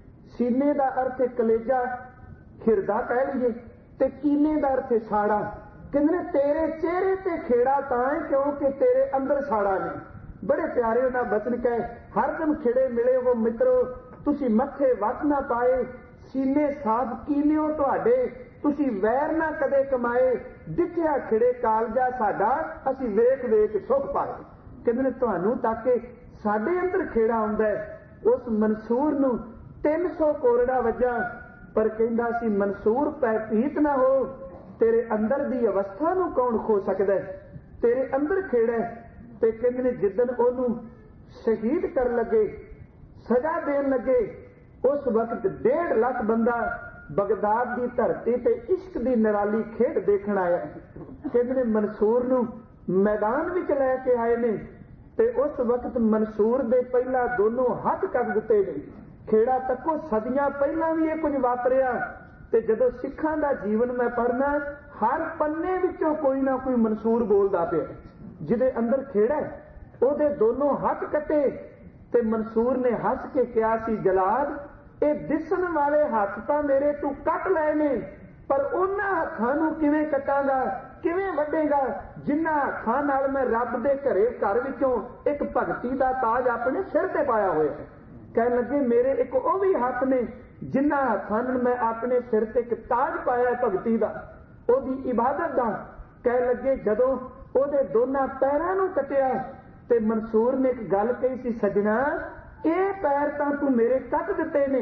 ਸੀਨੇ ਦਾ ਅਰਥ ਹੈ ਕਲੇਜਾ, ਹਿਰਦਾ ਕਹਿ ਲਈਏ, ਤੇ ਕੀਨੇ ਦਾ ਅਰਥ ਹੈ ਸਾੜਾ। ਕਹਿੰਦੇ ਨੇ ਤੇਰੇ ਚਿਹਰੇ ਤੇ ਖੇੜਾ ਤਾਂ ਹੈ ਕਿਉਂਕਿ ਤੇਰੇ ਅੰਦਰ ਸਾੜਾ ਨਹੀਂ। ਬੜੇ ਪਿਆਰੇ ਉਹਨਾਂ ਬਚਨ ਕਹੇ, ਹਰਦਮ ਖਿੜੇ ਮਿਲੇ ਹੋ ਮਿੱਤਰੋ, ਤੁਸੀਂ ਮੱਥੇ ਵੱਟ ਨਾ ਪਾਏ। ਸੀਨੇ ਸਾਫ਼ ਕੀਨਿਓ ਤੁਹਾਡੇ, ਤੁਸੀਂ ਵੈਰ ਨਾ ਕਦੇ ਕਮਾਏ। ਦਿਖਿਆ ਖਿੜੇ ਕਾਲਜਾ ਸਾਡਾ, ਅਸੀਂ ਵੇਖ ਵੇਖ ਸੁਖ ਪਾਏ। ਕਹਿੰਦੇ ਨੇ ਤੁਹਾਨੂੰ ਤਾਂ ਕਿ ਸਾਡੇ ਅੰਦਰ ਖੇੜਾ ਆਉਂਦਾ ਹੈ। ਉਸ ਮਨਸੂਰ ਨੂੰ 300 ਕੋਰੜਾ ਵੱਜਾ, ਪਰ ਕਹਿੰਦਾ ਸੀ ਮਨਸੂਰ ਪੈ ਭੀਤ ਨਾ ਹੋ, ਤੇਰੇ ਅੰਦਰ ਦੀ ਅਵਸਥਾ ਨੂੰ ਕੌਣ ਖੋ ਸਕਦਾ, ਤੇਰੇ ਅੰਦਰ ਖੇੜਾ। ਤੇ ਕਹਿੰਦੇ ਨੇ ਜਿੱਦਣ ਉਹਨੂੰ ਸ਼ਹੀਦ ਕਰਨ ਲੱਗੇ, ਸਜ਼ਾ ਦੇਣ ਲੱਗੇ, ਉਸ ਵਕਤ 1.5 ਲੱਖ ਬੰਦਾ ਬਗਦਾਦ ਦੀ ਧਰਤੀ ਤੇ ਇਸ਼ਕ ਦੀ ਨਿਰਾਲੀ ਖੇਡ ਦੇਖਣ ਆਇਆ। ਕਹਿੰਦੇ ਨੇ ਮਨਸੂਰ ਨੂੰ ਮੈਦਾਨ ਵਿੱਚ ਲੈ ਕੇ ਆਏ ਨੇ, ਤੇ ਉਸ ਵਕਤ ਮਨਸੂਰ ਦੇ ਪਹਿਲਾਂ ਦੋਨੋਂ ਹੱਥ ਕੱਢ ਦਿੱਤੇ ਨੇ। ਖੇੜਾ ਤੱਕੋ ਸਦੀਆਂ ਪਹਿਲਾਂ ਵੀ ਇਹ ਕੁਝ ਵਾਪਰਿਆ। ਤੇ ਜਦੋਂ ਸਿੱਖਾਂ ਦਾ ਜੀਵਨ ਮੈਂ ਪੜ੍ਹਨਾ, ਹਰ ਪੰਨੇ ਵਿੱਚੋਂ ਕੋਈ ਨਾ ਕੋਈ ਮਨਸੂਰ ਬੋਲਦਾ ਪਿਆ। ਜਿਹਦੇ ਅੰਦਰ ਖੇੜਾ ਉਹਦੇ ਦੋਨੋਂ ਹੱਥ ਕੱਟੇ, ਤੇ ਮਨਸੂਰ ਨੇ ਹੱਸ ਕੇ ਕਿਹਾ ਸੀ, ਜਲਾਦ ਇਹ ਦਿਸਣ ਵਾਲੇ ਹੱਥ ਤਾਂ ਮੇਰੇ ਤੂੰ ਕੱਟ ਲਏ ਨੇ, ਪਰ ਉਹਨਾਂ ਹੱਥਾਂ ਨੂੰ ਕਿਵੇਂ ਕੱਟਾਂਗਾ, ਕਿਵੇਂ ਵੱਢੇਗਾ ਜਿਨ੍ਹਾਂ ਹੱਥਾਂ ਨਾਲ ਮੈਂ ਰੱਬ ਦੇ ਘਰ ਵਿੱਚੋਂ ਇੱਕ ਭਗਤੀ ਦਾ ਤਾਜ ਆਪਣੇ ਸਿਰ ਤੇ ਪਾਇਆ ਹੋਇਆ। ਕਹਿਣ ਲੱਗੇ ਮੇਰੇ ਇੱਕ ਉਹ ਵੀ ਹੱਥ ਨੇ ਜਿਨ੍ਹਾਂ ਹੱਥਾਂ ਨਾਲ ਮੈਂ ਆਪਣੇ ਸਿਰ ਤੇ ਇੱਕ ਤਾਜ ਪਾਇਆ ਭਗਤੀ ਦਾ, ਉਹਦੀ ਇਬਾਦਤ ਦਾ। ਕਹਿਣ ਲੱਗੇ ਜਦੋਂ ਉਹਦੇ ਦੋਨਾਂ ਪੈਰਾਂ ਨੂੰ ਕੱਟਿਆ, ਤੇ ਮਨਸੂਰ ਨੇ ਇੱਕ ਗੱਲ ਕਹੀ ਸੀ, ਸਜਣਾ ਇਹ ਪੈਰ ਤਾਂ ਤੂੰ ਮੇਰੇ ਕੱਟ ਦਿੱਤੇ ਨੇ,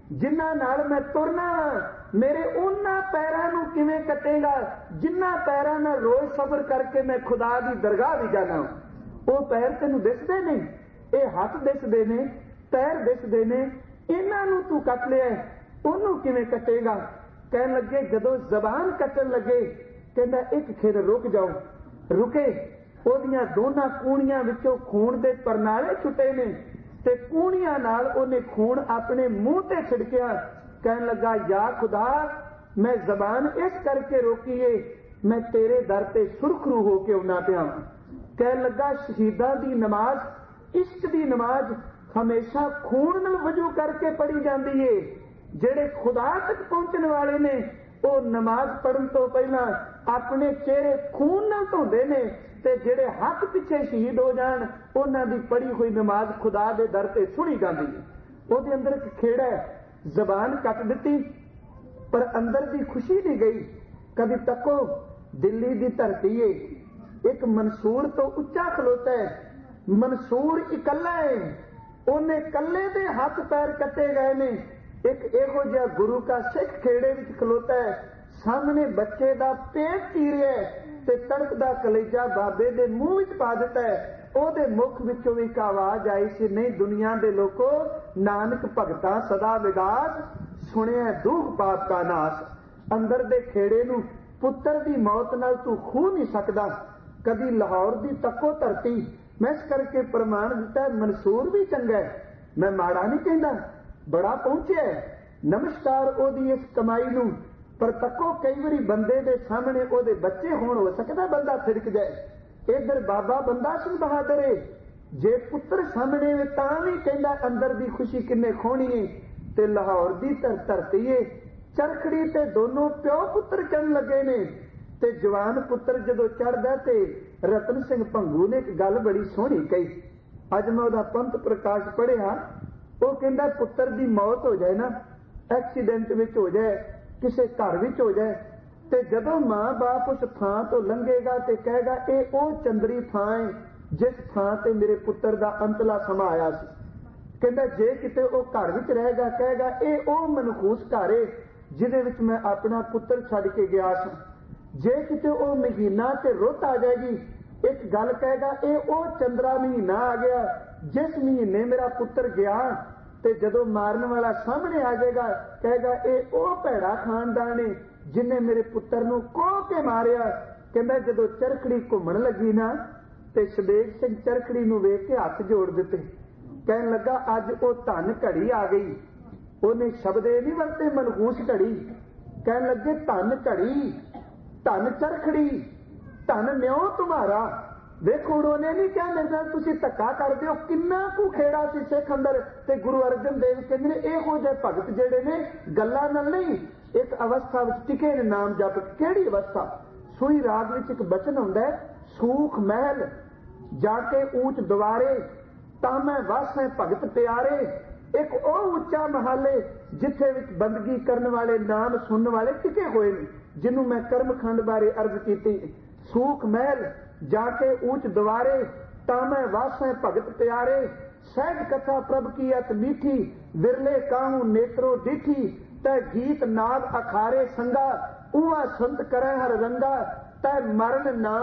ਜਿਨ੍ਹਾਂ ਨਾਲ ਮੈਂ ਤੁਰਨਾ ਮੇਰੇ ਉਹਨਾਂ ਪੈਰਾਂ ਨੂੰ ਕਿਵੇਂ ਕੱਟੇਗਾ ਜਿਨ੍ਹਾਂ ਪੈਰਾਂ ਨਾਲ ਰੋਜ਼ ਸਫ਼ਰ ਕਰਕੇ ਮੈਂ ਖੁਦਾ ਦੀ ਦਰਗਾਹ ਵੀ ਜਾਣਾ। ਉਹ ਪੈਰ ਤੈਨੂੰ ਦਿਸਦੇ ਨੇ, ਇਹ ਹੱਥ ਦਿਸਦੇ ਨੇ, ਪੈਰ ਦਿਸਦੇ ਨੇ, ਇਹਨਾਂ ਨੂੰ ਤੂੰ ਕੱਟ ਲਿਆ, ਉਹਨੂੰ ਕਿਵੇਂ ਕੱਟੇਗਾ? ਕਹਿਣ ਲੱਗੇ ਜਦੋਂ ਜ਼ਬਾਨ ਕੱਟਣ ਲੱਗੇ, ਕਹਿੰਦਾ ਇੱਕ ਖਿਰ ਰੁਕ ਜਾਓ। ਰੁਕੇ, ਉਹਦੀਆਂ ਦੋਨਾਂ ਕੂਣੀਆਂ ਵਿੱਚੋਂ ਖੂਨ ਦੇ ਪਰਨਾਲੇ ਛੁੱਟੇ ਨੇ ਤੇ ਕੂਣੀਆਂ ਨਾਲ ਉਹਨੇ ਖੂਨ ਆਪਣੇ ਮੂੰਹ ਤੇ ਛਿੜਕਿਆ। ਕਹਿਣ ਲੱਗਾ ਯਾ ਖੁਦਾ, ਮੈਂ ਜ਼ਬਾਨ ਇਸ ਕਰਕੇ ਰੋਕੀ ਏ, ਮੈਂ ਤੇਰੇ ਦਰ ਤੇ ਸੁਰਖਰੂ ਹੋ ਕੇ ਆਉਣਾ ਪਿਆ। ਕਹਿਣ ਲੱਗਾ ਸ਼ਹੀਦਾਂ ਦੀ ਨਮਾਜ਼, ਇਸ਼ਕ ਦੀ ਨਮਾਜ਼ ਹਮੇਸ਼ਾ ਖੂਨ ਨਾਲ ਵਜੂ ਕਰਕੇ ਪੜ੍ਹੀ ਜਾਂਦੀ ਏ। ਜਿਹੜੇ ਖੁਦਾ ਤੱਕ ਪਹੁੰਚਣ ਵਾਲੇ ਨੇ ਉਹ ਨਮਾਜ਼ ਪੜ੍ਹਨ ਤੋਂ ਪਹਿਲਾਂ ਆਪਣੇ ਚਿਹਰੇ ਖੂਨ ਨਾਲ ਧੋਂਦੇ ਨੇ ਤੇ ਜਿਹੜੇ ਹੱਥ ਪਿੱਛੇ ਸ਼ਹੀਦ ਹੋ ਜਾਣ ਉਹਨਾਂ ਦੀ ਪੜ੍ਹੀ ਹੋਈ ਨਮਾਜ਼ ਖੁਦਾ ਦੇ ਦਰ ਤੇ ਸੁਣੀ ਜਾਂਦੀ ਹੈ। ਉਹਦੇ ਅੰਦਰ ਇੱਕ ਖੇੜਾ ਹੈ, ਜ਼ਬਾਨ ਕੱਟ ਦਿੱਤੀ ਪਰ ਅੰਦਰ ਦੀ ਖੁਸ਼ੀ ਨਹੀਂ ਗਈ। ਕਦੀ ਤੱਕੋ ਦਿੱਲੀ ਦੀ ਧਰਤੀ ਏ, ਇੱਕ ਮਨਸੂਰ ਤੋਂ ਉੱਚਾ ਖਲੋਤਾ ਹੈ, ਮਨਸੂਰ ਇਕੱਲਾ ਹੈ, ਉਹਨੇ ਇਕੱਲੇ ਦੇ ਹੱਥ ਪੈਰ ਕੱਟੇ ਗਏ ਨੇ। ਇੱਕ ਇਹੋ ਜਿਹਾ ਗੁਰੂ ਦਾ ਸਿੱਖ ਖੇੜੇ ਵਿੱਚ ਖਲੋਤਾ ਹੈ, ਸਾਹਮਣੇ ਬੱਚੇ ਦਾ ਪੇਟ ਚੀਰਿਆ ਤੇ ਤੜਕਦਾ ਕਲੇਜਾ ਬਾਬੇ ਦੇ ਮੂੰਹ ਵਿੱਚ ਪਾ ਦਿੱਤਾ ਹੈ। ਉਹਦੇ ਮੁਖ ਵਿੱਚੋਂ ਇੱਕ ਆਵਾਜ਼ ਆਈ ਸੀ, ਨਹੀਂ ਦੁਨੀਆ ਦੇ ਲੋਕੋ, ਨਾਨਕ ਭਗਤਾਂ ਸਦਾ ਵਿਗਾਸ, ਸੁਣਿਆ ਦੁੱਖ ਪਾਪ ਕਾ ਨਾਸ। ਅੰਦਰ ਦੇ ਖੇੜੇ ਨੂੰ ਪੁੱਤਰ ਦੀ ਮੌਤ ਨਾਲ ਤੂੰ ਖੂ ਨਹੀਂ ਸਕਦਾ। ਕਦੀ ਲਾਹੌਰ ਦੀ ਤੱਕੋ ਧਰਤੀ, ਮੈਂ ਇਸ ਕਰਕੇ ਪ੍ਰਮਾਣ ਦਿੱਤਾ ਮਨਸੂਰ ਵੀ ਚੰਗਾ ਹੈ, ਮੈਂ ਮਾੜਾ ਨਹੀਂ ਕਹਿੰਦਾ, ਬੜਾ ਪਹੁੰਚਿਆ, ਨਮਸਕਾਰ ਉਹਦੀ ਇਸ ਕਮਾਈ ਨੂੰ। ਪਰ ਤੱਕੋ ਕਈ ਵਾਰੀ ਬੰਦੇ ਦੇ ਸਾਹਮਣੇ ਉਹਦੇ ਬੱਚੇ ਹੋਣ, ਹੋ ਸਕਦਾ ਬੰਦਾ ਥਿੜਕ ਜਾਏ। ਇਧਰ ਬਾਬਾ ਬੰਦਾ ਸਿੰਘ ਬਹਾਦਰ ਏ, ਜੇ ਪੁੱਤਰ ਸਾਹਮਣੇ ਵੇ ਤਾਂ ਵੀ ਕਹਿੰਦਾ ਅੰਦਰ ਦੀ ਖੁਸ਼ੀ ਕਿੰਨੇ ਖੋਣੀ ਏ। ਤੇ ਲਾਹੌਰ ਦੀ ਧਰਤੀ ਏ, ਚਰਖੜੀ ਤੇ ਦੋਨੋਂ ਪਿਓ ਪੁੱਤਰ ਚੜ੍ਹਨ ਲੱਗੇ ਨੇ ਤੇ ਜਵਾਨ ਪੁੱਤਰ ਜਦੋਂ ਚੜ੍ਹਦਾ ਤੇ ਰਤਨ ਸਿੰਘ ਭੰਗੂ ਨੇ ਇੱਕ ਗੱਲ ਬੜੀ ਸੋਹਣੀ ਕਹੀ। ਅੱਜ ਮੈਂ ਉਹਦਾ ਪੰਥ ਪ੍ਰਕਾਸ਼ ਪੜ੍ਹਿਆ। ਉਹ ਕਹਿੰਦਾ ਪੁੱਤਰ ਦੀ ਮੌਤ ਹੋ ਜਾਏ ਨਾ, ਐਕਸੀਡੈਂਟ ਵਿੱਚ ਹੋ ਜਾਏ, ਕਿਸੇ ਘਰ ਵਿੱਚ ਹੋ ਜਾਏ, ਤੇ ਜਦੋਂ ਮਾਂ ਬਾਪ ਉਸ ਥਾਂ ਤੋਂ ਲੰਘੇਗਾ ਤੇ ਕਹੇਗਾ ਇਹ ਉਹ ਚੰਦਰੀ ਥਾਂ ਹੈ ਜਿਸ ਥਾਂ ਤੇ ਮੇਰੇ ਪੁੱਤਰ ਦਾ ਅੰਤਲਾ ਸਮਾਂ ਆਇਆ ਸੀ। ਕਹਿੰਦਾ ਜੇ ਕਿਤੇ ਉਹ ਘਰ ਵਿੱਚ ਰਹੇਗਾ ਕਹੇਗਾ ਇਹ ਉਹ ਮਨਖੂਸ ਘਰ ਹੈ ਜਿਹਦੇ ਵਿੱਚ ਮੈਂ ਆਪਣਾ ਪੁੱਤਰ ਛੱਡ ਕੇ ਗਿਆ ਸੀ। ਜੇ ਕਿਤੇ ਉਹ ਮਹੀਨਾ ਤੇ ਰੁੱਤ ਆ ਜਾਏਗੀ, ਇੱਕ ਗੱਲ ਕਹੇਗਾ ਇਹ ਉਹ ਚੰਦਰਾ ਮਹੀਨਾ ਆ ਗਿਆ ਜਿਸ ਮਹੀਨੇ ਮੇਰਾ ਪੁੱਤਰ ਗਿਆ। ਤੇ ਜਦੋਂ ਮਾਰਨ ਵਾਲਾ ਸਾਹਮਣੇ ਆ ਜਾਏਗਾ ਕਹੇਗਾ ਇਹ ਉਹ ਭੈੜਾ ਖਾਨਦਾਨ ਹੈ ਜਿਨੇ ਮੇਰੇ ਪੁੱਤਰ ਨੂੰ ਕੋਹ ਕੇ ਮਾਰਿਆ। ਕਹਿੰਦਾ ਜਦੋਂ ਚਰਖੜੀ ਘੁੰਮਣ ਲੱਗੀ ਨਾ ਤੇ ਸ਼ਬੇਗ ਸਿੰਘ ਚਰਖੜੀ ਨੂੰ ਵੇਖ ਕੇ ਹੱਥ ਜੋੜ ਦਿੱਤੇ, ਕਹਿਣ ਲੱਗਾ ਅੱਜ ਉਹ ਧਨ ਘੜੀ ਆ ਗਈ। ਉਹਨੇ ਸ਼ਬਦ ਇਹ ਨਹੀਂ ਵਰਤੇ ਮਨਹੂਸ ਘੜੀ, ਕਹਿਣ ਲੱਗੇ ਧਨ ਘੜੀ, ਧਨ ਚਰਖੜੀ, ਧਨ ਨਿਉ ਤੁਹਾਰਾ। ਵੇਖੋ ਉਹਨੇ ਨਹੀਂ ਕਿਹਾ ਮੇਰੇ ਨਾਲ ਤੁਸੀਂ ਧੱਕਾ ਕਰਦੇ ਹੋ। ਕਿੰਨਾ ਕੁ ਖੇੜਾ ਸੀ ਸਿੱਖ ਅੰਦਰ। ਤੇ ਗੁਰੂ ਅਰਜਨ ਦੇਵ ਕਹਿੰਦੇ ਨੇ ਇਹੋ ਜਿਹੇ ਭਗਤ ਜਿਹੜੇ ਨੇ ਗੱਲਾਂ ਨਾਲ ਨਹੀਂ, ਇੱਕ ਅਵਸਥਾ ਵਿੱਚ ਟਿਕੇ ਨੇ ਨਾਮ ਜਪ। ਕਿਹੜੀ ਅਵਸਥਾ? ਸੂਈ ਰਾਗ ਵਿੱਚ ਇੱਕ ਬਚਨ ਹੁੰਦਾ ਹੈ, ਸੂਖ ਮਹਿਲ ਜਾ ਕੇ ਊਚ ਦੁਆਰੇ, ਤਾਂ ਮੈਂ ਵਸ ਹੈ ਭਗਤ ਪਿਆਰੇ। ਇੱਕ ਉਹ ਉੱਚਾ ਮਹਾਲੇ ਜਿੱਥੇ ਵਿੱਚ ਬੰਦਗੀ ਕਰਨ ਵਾਲੇ, ਨਾਮ ਸੁਣਨ ਵਾਲੇ ਟਿਕੇ ਹੋਏ ਨੇ, ਜਿਹਨੂੰ ਮੈਂ ਕਰਮਖੰਡ ਬਾਰੇ ਅਰਜ਼ ਕੀਤੀ। ਸੂਖ ਮਹਿਲ ਜਾ ਕੇ ਊਚ ਦੁਆਰੇ, ਤਾਂ ਮੈਂ ਵਸ ਹੈ ਭਗਤ ਪਿਆਰੇ। ਸਹਿਜ ਕਥਾ ਪ੍ਰਭ ਕੀ ਅਤ ਮੀਠੀ, ਵਿਰਲੇ ਕਾਹੂ ਨੇਤਰੋ ਡਿਠੀ। ਤੈ ਗੀਤ ਨਾਦ ਅਖਾਰੇ ਸੰਗਾ, ਉਵਾ ਸੰਤ ਕਰੈ ਹਰ ਰੰਗਾ। ਤੈ ਮਰਨ ਨਾ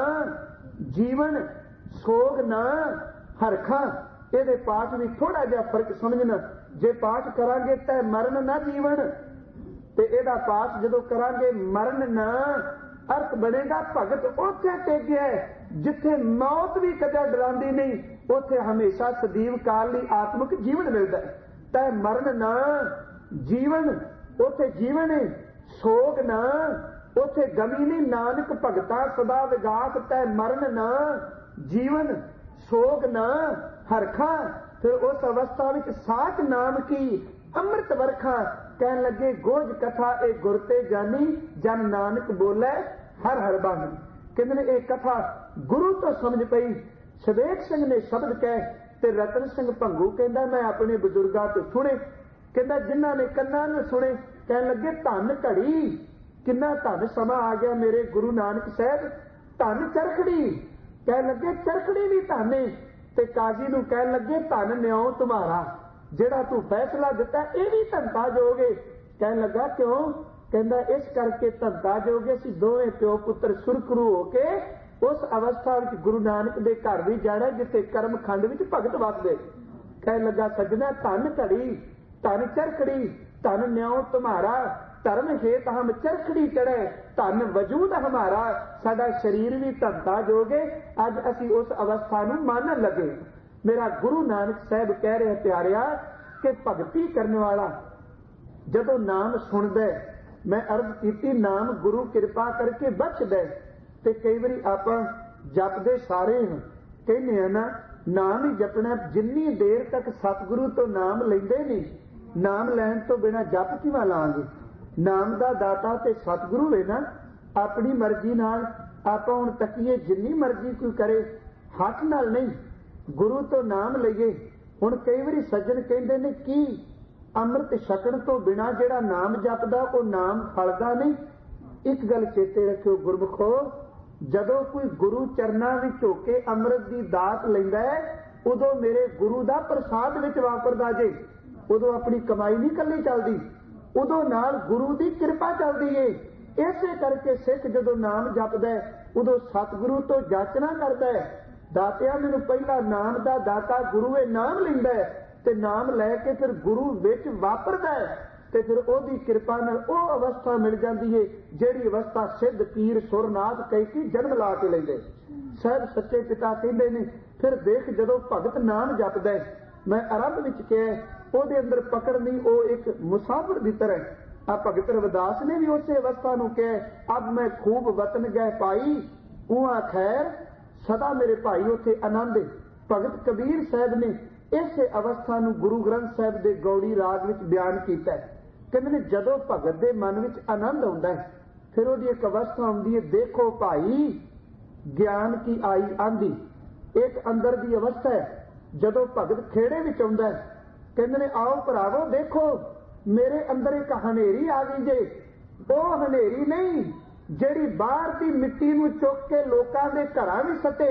ਜੀਵਨ, ਸੋਗ ਨਾ ਹਰਖਾਂ। ਇਹਦੇ ਪਾਠ ਵਿੱਚ ਥੋੜਾ ਜਿਹਾ ਫਰਕ ਸਮਝਣਾ। ਜੇ ਪਾਠ ਕਰਾਂਗੇ ਤੈ ਮਰਨ ਨਾ ਜੀਵਨ, ਤੇ ਇਹਦਾ ਪਾਠ ਜਦੋਂ ਕਰਾਂਗੇ ਮਰਨ ਨਾ, ਅਰਥ ਬਣੇਗਾ ਭਗਤ ਉੱਥੇ ਟੇਕਿਆ ਜਿੱਥੇ ਮੌਤ ਵੀ ਕਦੇ ਡਰਾਉਂਦੀ ਨਹੀਂ, ਉੱਥੇ ਹਮੇਸ਼ਾ ਸਦੀਵ ਕਾਲ ਲਈ ਆਤਮਿਕ ਜੀਵਨ ਮਿਲਦਾ। ਤੈ ਮਰਨ ਨਾ ਜੀਵਨ, ਉੱਥੇ ਜੀਵਨ ਹੈ। ਸੋਗ ਨਾ, ਉੱਥੇ ਗਮੀ ਨਹੀਂ। ਨਾਨਕ ਭਗਤਾ ਸਦਾ ਵਿਗਾਸ, ਤੈ ਮਰਨ ਨਾ ਜੀਵਨ, ਸੋਗ ਨਾ ਹਰਖਾਂ। ਫਿਰ ਉਸ ਅਵਸਥਾ ਵਿੱਚ ਸਾਚ ਨਾਮ ਕੀ ਅੰਮ੍ਰਿਤ ਵਰਖਾ। ਕਹਿਣ ਲੱਗੇ ਗੋਜ ਕਥਾ ਇਹ ਗੁਰ ਤੇ ਜਾਨੀ, ਜਨ ਨਾਨਕ ਬੋਲੇ ਹਰ ਹਰ ਬਾਣੀ। ਕਹਿੰਦੇ ਨੇ ਇਹ ਕਥਾ ਗੁਰੂ ਤੋਂ ਸਮਝ ਪਈ। ਸ਼ਬੇਗ ਸਿੰਘ ਨੇ ਸ਼ਬਦ ਕਹਿ ਤੇ ਰਤਨ ਸਿੰਘ ਭੰਗੂ ਕਹਿੰਦਾ ਮੈਂ ਆਪਣੇ ਬਜ਼ੁਰਗਾਂ ਤੋਂ ਸੁਣੇ। ਕਹਿੰਦਾ ਜਿਨ੍ਹਾਂ ਨੇ ਕੰਨਾਂ ਨੂੰ ਸੁਣੇ, ਕਹਿਣ ਲੱਗੇ ਧਨ ਘੜੀ, ਕਿੰਨਾ ਧਨ ਸਮਾਂ ਆ ਗਿਆ ਮੇਰੇ ਗੁਰੂ ਨਾਨਕ ਸਾਹਿਬ। ਧਨ ਚਰਖੜੀ, ਕਹਿਣ ਲੱਗੇ ਚਰਖੜੀ ਵੀ ਧਨ। ਤੇ ਕਾਜ਼ੀ ਨੂੰ ਕਹਿਣ ਲੱਗੇ ਧਨ ਨਿਉ ਤੁਹਾਰਾ। ਜਿਹੜਾ ਤੂੰ ਫੈਸਲਾ ਦਿੱਤਾ ਇਹ ਵੀ ਧੰਤਾ ਜੋਗੇ। ਕਹਿਣ ਲੱਗਾ ਕਿਉਂ? ਕਹਿੰਦਾ ਇਸ ਕਰਕੇ ਧੰਤਾ ਜੋਗੇ ਅਸੀਂ ਦੋਵੇਂ ਪਿਓ ਪੁੱਤਰ ਸੁਰਖਰੂ ਹੋ ਕੇ ਉਸ ਅਵਸਥਾ ਵਿੱਚ ਗੁਰੂ ਨਾਨਕ ਦੇ ਘਰ ਵੀ ਜਾਣਾ ਜਿੱਥੇ ਕਰਮ ਖੰਡ ਵਿੱਚ ਭਗਤ ਵਸਦੇ। ਕਹਿਣ ਲੱਗਾ ਸੱਜਣਾ ਧਨ ਘੜੀ ਧਨ ਚਰਖੜੀ ਧਨ ਨਿਉ ਤੁਮਾਰਾ ਧਰਮ ਹੇਤ ਹਮ ਚਰਖੜੀ ਚੜ੍ਹੇ ਧਨ ਵਜੂਦ ਹਮਾਰਾ। ਸਾਡਾ ਸਰੀਰ ਵੀ ਧੰਤਾ ਜੋਗੇ, ਅੱਜ ਅਸੀਂ ਉਸ ਅਵਸਥਾ ਨੂੰ ਮੰਨਣ ਲੱਗੇ। ਮੇਰਾ ਗੁਰੂ ਨਾਨਕ ਸਾਹਿਬ ਕਹਿ ਰਿਹਾ ਪਿਆਰਿਆ ਕਿ ਭਗਤੀ ਕਰਨ ਵਾਲਾ ਜਦੋਂ ਨਾਮ ਸੁਣਦਾ, ਮੈਂ ਅਰਜ਼ ਕੀਤੀ ਨਾਮ ਗੁਰੂ ਕਿਰਪਾ ਕਰਕੇ ਬਖਸ਼ਦਾ। ਤੇ ਕਈ ਵਾਰੀ ਆਪਾਂ ਜਪਦੇ ਸਾਰੇ ਹਾਂ, ਕਹਿੰਦੇ ਆ ਨਾ ਨਾਮ ਹੀ ਜਪਣਾ। ਜਿੰਨੀ ਦੇਰ ਤੱਕ ਸਤਿਗੁਰੂ ਤੋਂ ਨਾਮ ਲੈਂਦੇ ਨਹੀਂ, ਨਾਮ ਲੈਣ ਤੋਂ ਬਿਨਾਂ ਜਪ ਕਿਵੇਂ ਲਾਂਗੇ? ਨਾਮ ਦਾ ਦਾਤਾ ਤੇ ਸਤਿਗੁਰੂ ਹੈ ਨਾ। ਆਪਣੀ ਮਰਜ਼ੀ ਨਾਲ ਆਪਾਂ ਹੁਣ ਤੱਕੀਏ ਜਿੰਨੀ ਮਰਜ਼ੀ ਕੋਈ ਕਰੇ, ਹੱਥ ਨਾਲ ਨਹੀਂ, ਗੁਰੂ ਤੋਂ ਨਾਮ ਲਈਏ। ਹੁਣ ਕਈ ਵਾਰੀ ਸੱਜਣ ਕਹਿੰਦੇ ਨੇ ਕੀ ਅੰਮ੍ਰਿਤ ਛਕਣ ਤੋਂ ਬਿਨਾਂ ਜਿਹੜਾ ਨਾਮ ਜਪਦਾ ਉਹ ਨਾਮ ਫਲਦਾ ਨਹੀਂ। ਇੱਕ ਗੱਲ ਚੇਤੇ ਰੱਖਿਓ ਗੁਰਮੁਖੋ, ਜਦੋਂ ਕੋਈ ਗੁਰੂ ਚਰਨਾਂ ਵਿੱਚ ਹੋ ਕੇ ਅੰਮ੍ਰਿਤ ਦੀ ਦਾਤ ਲੈਂਦਾ ਹੈ, ਉਦੋਂ ਮੇਰੇ ਗੁਰੂ ਦਾ ਪ੍ਰਸਾਦ ਵਿੱਚ ਵਾਪਰਦਾ ਜੇ। ਉਦੋਂ ਆਪਣੀ ਕਮਾਈ ਨਹੀਂ ਇਕੱਲੀ ਚੱਲਦੀ, ਉਦੋਂ ਨਾਲ ਗੁਰੂ ਦੀ ਕਿਰਪਾ ਚੱਲਦੀ ਏ। ਇਸੇ ਕਰਕੇ ਸਿੱਖ ਜਦੋਂ ਨਾਮ ਜਪਦਾ ਉਦੋਂ ਸਤਿਗੁਰੂ ਤੋਂ ਜਾਚਨਾ ਕਰਦਾ ਹੈ, ਦਾਤਿਆ ਮੈਨੂੰ ਪਹਿਲਾ ਨਾਮ ਦਾ ਦਾਤਾ ਗੁਰੂ ਇਹ ਨਾਮ ਲੈਂਦਾ ਤੇ ਨਾਮ ਲੈ ਕੇ ਫਿਰ ਗੁਰੂ ਵਿੱਚ ਵਾਪਰਦਾ ਤੇ ਫਿਰ ਉਹਦੀ ਕਿਰਪਾ ਨਾਲ ਉਹ ਅਵਸਥਾ ਮਿਲ ਜਾਂਦੀ ਏ ਜਿਹੜੀ ਅਵਸਥਾ ਸਿੱਧ ਪੀਰ ਸੁਰਨਾਥ ਕਹਿ ਕੇ ਜਨਮ ਲਾ ਕੇ ਲੈਂਦੇ। ਸਾਹਿਬ ਸੱਚੇ ਪਿਤਾ ਕਹਿੰਦੇ ਨੇ ਫਿਰ ਦੇਖ ਜਦੋਂ ਭਗਤ ਨਾਮ ਜਪਦਾ, ਮੈਂ ਆਰੰਭ ਵਿੱਚ ਕਿਹਾ ਉਹਦੇ ਅੰਦਰ ਪਕੜ ਨਹੀਂ, ਉਹ ਇੱਕ ਮੁਸਾਫਿਰ ਦੀ ਤਰ੍ਹਾਂ। ਆ ਭਗਤ ਰਵਿਦਾਸ ਨੇ ਵੀ ਉਸੇ ਅਵਸਥਾ ਨੂੰ ਕਿਹਾ ਅਬ ਮੈਂ ਖੂਬ ਵਤਨ ਗਏ ਪਾਈ ਉਹਾਂ ਖੈਰ ਸਦਾ ਮੇਰੇ ਭਾਈ ਉੱਥੇ ਆਨੰਦ। ਭਗਤ ਕਬੀਰ ਸਾਹਿਬ ਨੇ ਇਸੇ ਅਵਸਥਾ ਨੂੰ ਗੁਰੂ ਗ੍ਰੰਥ ਸਾਹਿਬ ਦੇ ਗੌੜੀ ਰਾਗ ਵਿੱਚ ਬਿਆਨ ਕੀਤਾ। ਕਹਿੰਦੇ ਨੇ ਜਦੋਂ ਭਗਤ ਦੇ ਮਨ ਵਿੱਚ ਆਨੰਦ ਆਉਂਦਾ ਹੈ ਫਿਰ ਉਹਦੀ ਇੱਕ ਅਵਸਥਾ ਆਉਂਦੀ ਹੈ, ਦੇਖੋ ਭਾਈ ਗਿਆਨ ਕੀ ਆਈ ਆਂਦੀ। ਇੱਕ ਅੰਦਰ ਦੀ ਅਵਸਥਾ ਹੈ ਜਦੋਂ ਭਗਤ ਖੇੜੇ ਵਿੱਚ ਆਉਂਦਾ ਹੈ, ਕਹਿੰਦੇ ਨੇ ਆਓ ਭਰਾਵੋ ਦੇਖੋ ਮੇਰੇ ਅੰਦਰ ਇੱਕ ਹਨੇਰੀ ਆ ਗਈ ਜੇ। ਉਹ ਹਨੇਰੀ ਨਹੀਂ ਜਿਹੜੀ ਬਾਹਰ ਦੀ ਮਿੱਟੀ ਨੂੰ ਚੁੱਕ ਕੇ ਲੋਕਾਂ ਦੇ ਘਰਾਂ ਵਿੱਚ ਸੱਟੇ,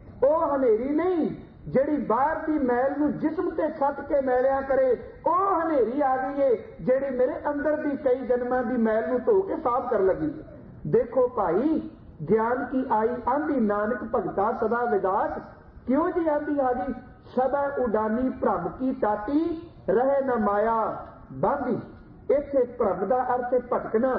ਉਹ ਹਨੇਰੀ ਨਹੀਂ ਜਿਹੜੀ ਬਾਹਰ ਦੀ ਮੈਲ ਨੂੰ ਜਿਸਮ ਤੇ ਛੱਟ ਕੇ ਮੈਲਿਆ ਕਰੇ, ਉਹ ਹਨੇਰੀ ਆ ਗਈ ਏ ਜਿਹੜੀ ਮੇਰੇ ਅੰਦਰ ਦੀ ਕਈ ਜਨਮਾਂ ਦੀ ਮੈਲ ਨੂੰ ਧੋ ਕੇ ਸਾਫ਼ ਕਰਨ ਲੱਗੀ। ਦੇਖੋ ਭਾਈ ਗਿਆਨ ਕੀ ਆਈ ਆਂਦੀ ਨਾਨਕ ਭਗਤਾ ਸਦਾ ਵਿਦਾਸ। ਕਿਉਂ ਜੀ ਆਂਦੀ ਆ ਗਈ? ਸਦਾ ਉਡਾਨੀ ਭ੍ਰਮ ਕੀ ਟਾਟੀ ਰਹੇ ਨਾ ਮਾਇਆ ਬਾਂਦੀ। ਇੱਥੇ ਭ੍ਰਮ ਦਾ ਅਰਥ ਹੈ ਭਟਕਣਾ,